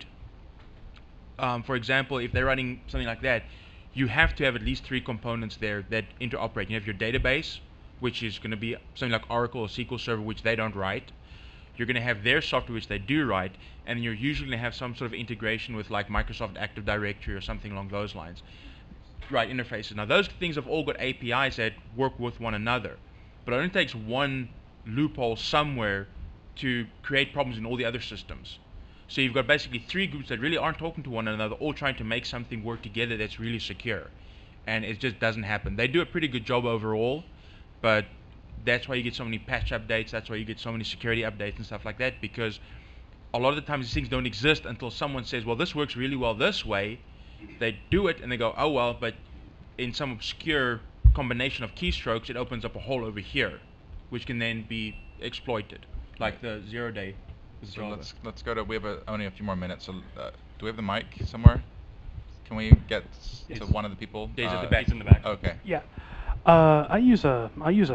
For example, if they're running something like that, you have to have at least 3 components there that interoperate. You have your database, which is going to be something like Oracle or SQL Server, which they don't write. You're going to have their software, which they do write, and you're usually going to have some sort of integration with like Microsoft Active Directory or something along those lines. Right, interfaces. Now those things have all got APIs that work with one another, but it only takes one loophole somewhere to create problems in all the other systems. So you've got basically 3 groups that really aren't talking to one another, all trying to make something work together that's really secure. And it just doesn't happen. They do a pretty good job overall, but that's why you get so many patch updates, that's why you get so many security updates and stuff like that, because a lot of the times these things don't exist until someone says, well, this works really well this way. They do it and they go, oh well, but in some obscure combination of keystrokes, it opens up a hole over here, which can then be exploited, like the 0-day.
So let's go to, we have only a few more minutes, so do we have the mic somewhere? Can we get to one of the people?
He's at the back. He's in the back.
Okay.
Yeah. I use a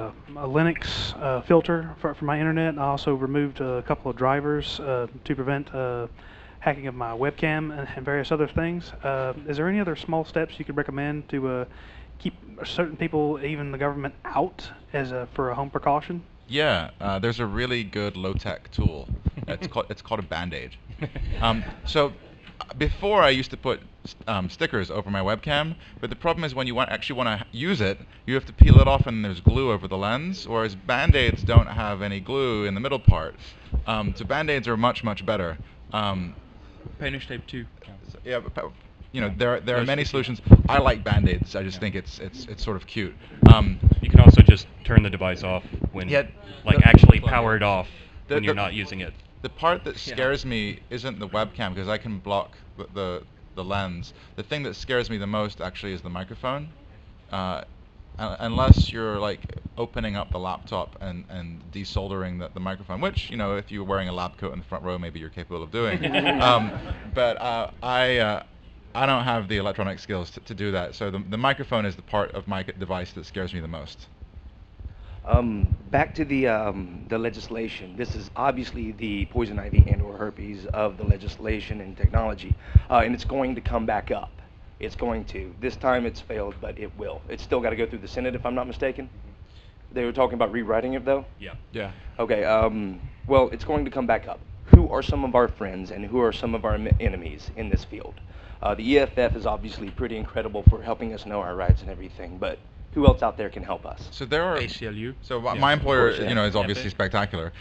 Linux filter for my internet. I also removed a couple of drivers to prevent hacking of my webcam and various other things. Is there any other small steps you could recommend to keep certain people, even the government, out as for a home precaution?
Yeah, there's a really good low-tech tool. It's called a Band-Aid. So before I used to put stickers over my webcam, but the problem is when you actually want to use it, you have to peel it off and there's glue over the lens, whereas Band-Aids don't have any glue in the middle part. So Band-Aids are much, much better.
Painter's tape too.
So, yeah, but, there are many solutions. I like Band-Aids. I just think it's sort of cute.
You can also just turn the device off when, actually power it off when you're not using it.
The part that scares me isn't the webcam, because I can block the lens. The thing that scares me the most actually is the microphone. Unless you're like opening up the laptop and desoldering the microphone, which, if you're wearing a lab coat in the front row, maybe you're capable of doing. But I don't have the electronic skills to do that. So the microphone is the part of my device that scares me the most.
Back to the legislation. This is obviously the poison ivy and/or herpes of the legislation and technology, and it's going to come back up. It's going to. This time it's failed, but it will. It's still got to go through the Senate, if I'm not mistaken. They were talking about rewriting it, though?
Yeah.
Yeah.
Okay, well, it's going to come back up. Who are some of our friends and who are some of our enemies in this field? The EFF is obviously pretty incredible for helping us know our rights and everything, but who else out there can help us?
So there are
ACLU.
So my employer,
course, yeah.
is obviously
Epic.
spectacular.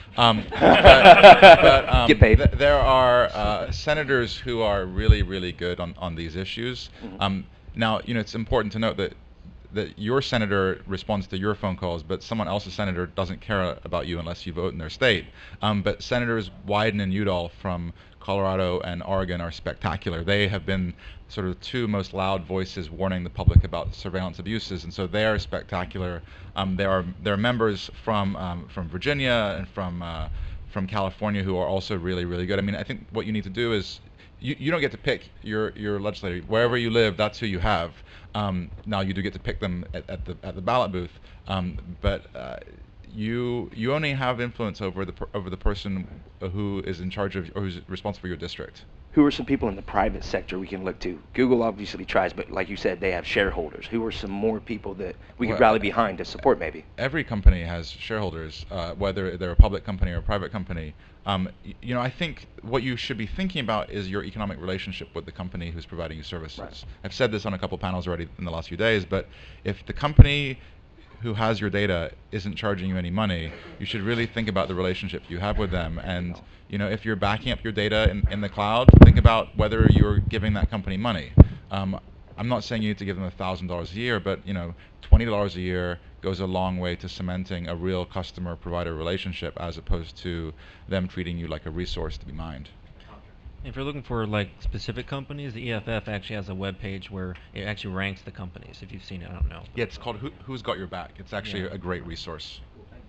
Get paid.
There are senators who are really, really good on these issues.
Mm-hmm.
Now, it's important to note that your senator responds to your phone calls, but someone else's senator doesn't care about you unless you vote in their state. But Senators Wyden and Udall from Colorado and Oregon are spectacular. They have been sort of the two most loud voices warning the public about surveillance abuses, and so they are spectacular. There are members from Virginia and from California who are also really, really good. I mean, I think what you need to do is you don't get to pick your legislator. Wherever you live, that's who you have. Now you do get to pick them at the ballot booth, but you only have influence over the person who is in charge of or who's responsible for your district.
Who are some people in the private sector we can look to? Google obviously tries, but like you said, they have shareholders. Who are some more people that we could rally behind to support maybe?
Every company has shareholders, whether they're a public company or a private company. I think what you should be thinking about is your economic relationship with the company who's providing you services.
Right.
I've said this on a couple panels already in the last few days, but if the company who has your data isn't charging you any money, you should really think about the relationship you have with them. And if you're backing up your data in the cloud, think about whether you're giving that company money. I'm not saying you need to give them $1,000 a year, but $20 a year goes a long way to cementing a real customer-provider relationship, as opposed to them treating you like a resource to be mined.
If you're looking for specific companies, the EFF actually has a web page where it actually ranks the companies. If you've seen it, I don't know.
Yeah, it's called Who's Got Your Back. It's actually a great resource.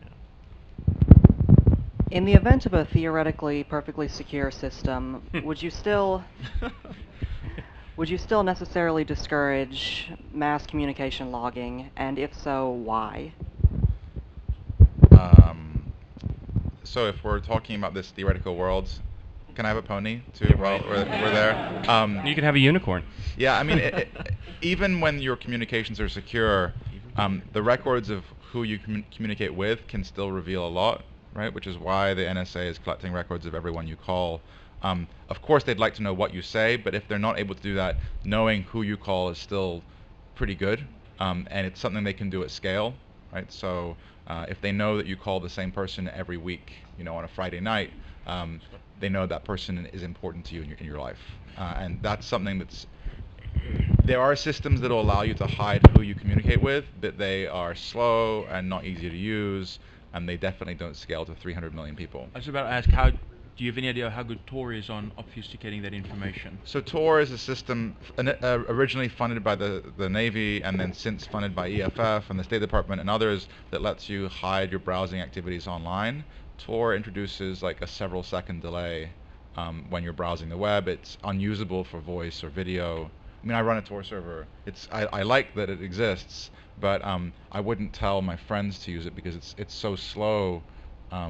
In the event of a theoretically perfectly secure system, would you still necessarily discourage mass communication logging, and if so, why?
So if we're talking about this theoretical world, can I have a pony too while we're there?
You can have a unicorn.
Yeah, I mean, even when your communications are secure, the records of who you communicate with can still reveal a lot, right? Which is why the NSA is collecting records of everyone you call. Of course, they'd like to know what you say, but if they're not able to do that, knowing who you call is still pretty good, and it's something they can do at scale, right? So if they know that you call the same person every week, on a Friday night, they know that person is important to you in your life, and that's something that's. There are systems that will allow you to hide who you communicate with, but they are slow and not easy to use, and they definitely don't scale to 300 million people.
I was about to ask, do you have any idea how good Tor is on obfuscating that information?
So Tor is a system originally funded by the Navy and then since funded by EFF and the State Department and others that lets you hide your browsing activities online. Tor introduces like a several second delay when you're browsing the web. It's unusable for voice or video. I mean, I run a Tor server. I like that it exists, but I wouldn't tell my friends to use it because it's so slow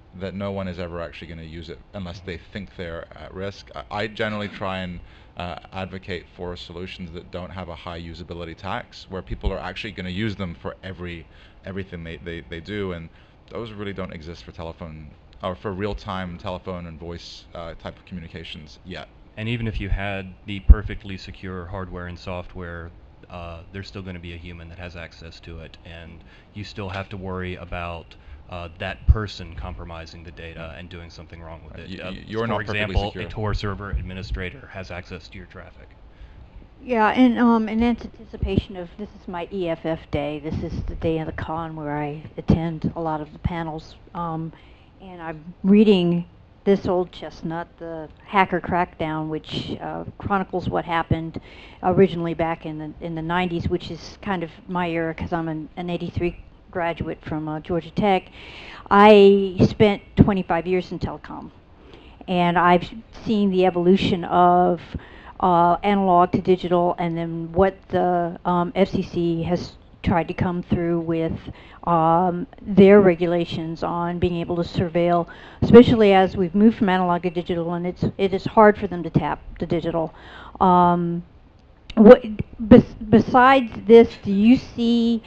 that no one is ever actually going to use it unless they think they're at risk. I generally try and advocate for solutions that don't have a high usability tax, where people are actually going to use them for everything they do, and those really don't exist for telephone or for real-time telephone and voice type of communications yet.
And even if you had the perfectly secure hardware and software, there's still going to be a human that has access to it, and you still have to worry about that person compromising the data and doing something wrong with it.
You're not perfectly
secure. For example,
secure.
a Tor server administrator has access to your traffic.
Yeah, and in anticipation of, this is my EFF day, this is the day of the con where I attend a lot of the panels, and I'm reading this old chestnut, the Hacker Crackdown, which chronicles what happened originally back in the 90s, which is kind of my era because I'm an 83 graduate from Georgia Tech. I spent 25 years in telecom, and I've seen the evolution of analog to digital, and then what the FCC has tried to come through with their regulations on being able to surveil, especially as we've moved from analog to digital, and it is hard for them to tap the digital. Besides this, do you see?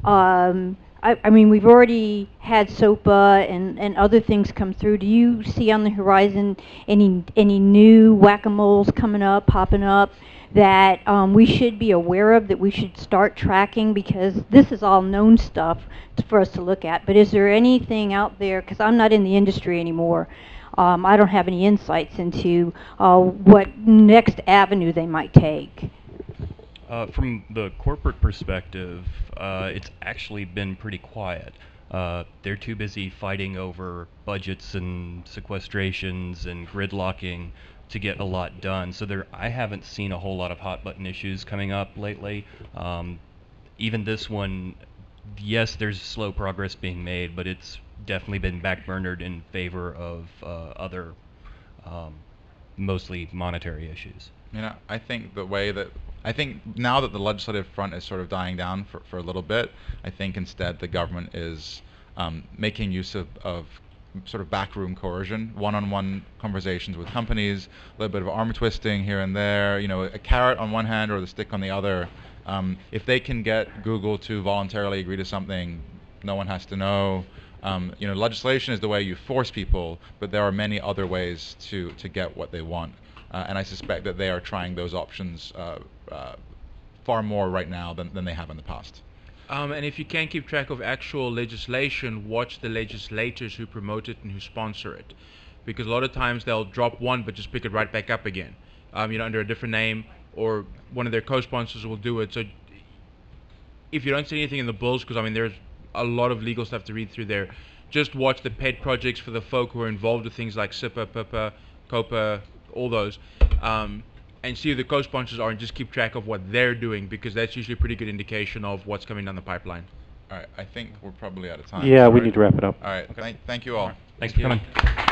I mean, we've already had SOPA and other things come through. Do you see on the horizon any new whack-a-moles popping up that we should be aware of, that we should start tracking? Because this is all known stuff for us to look at. But is there anything out there, because I'm not in the industry anymore, I don't have any insights into what next avenue they might take?
From the corporate perspective, it's actually been pretty quiet. They're too busy fighting over budgets and sequestrations and gridlocking to get a lot done. So I haven't seen a whole lot of hot button issues coming up lately. Even this one, yes, there's slow progress being made, but it's definitely been backburnered in favor of other, mostly monetary issues.
You know, I think now that the legislative front is sort of dying down for a little bit, I think instead the government is making use of sort of backroom coercion, one-on-one conversations with companies, a little bit of arm twisting here and there, you know, a carrot on one hand or the stick on the other. If they can get Google to voluntarily agree to something, no one has to know. You know, legislation is the way you force people, but there are many other ways to get what they want. And I suspect that they are trying those options far more right now than they have in the past.
And if you can't keep track of actual legislation, watch the legislators who promote it and who sponsor it. Because a lot of times they'll drop one but just pick it right back up again, you know, under a different name, or one of their co-sponsors will do it. So if you don't see anything in the bills, because I mean there's a lot of legal stuff to read through there, just watch the pet projects for the folk who are involved with things like SIPA, PIPA, COPA, all those, and see who the co-sponsors are and just keep track of what they're doing, because that's usually a pretty good indication of what's coming down the pipeline.
All right, I think we're probably out of time.
Yeah, we
right?
need to wrap it up.
All right, thank you all.
Thanks for coming.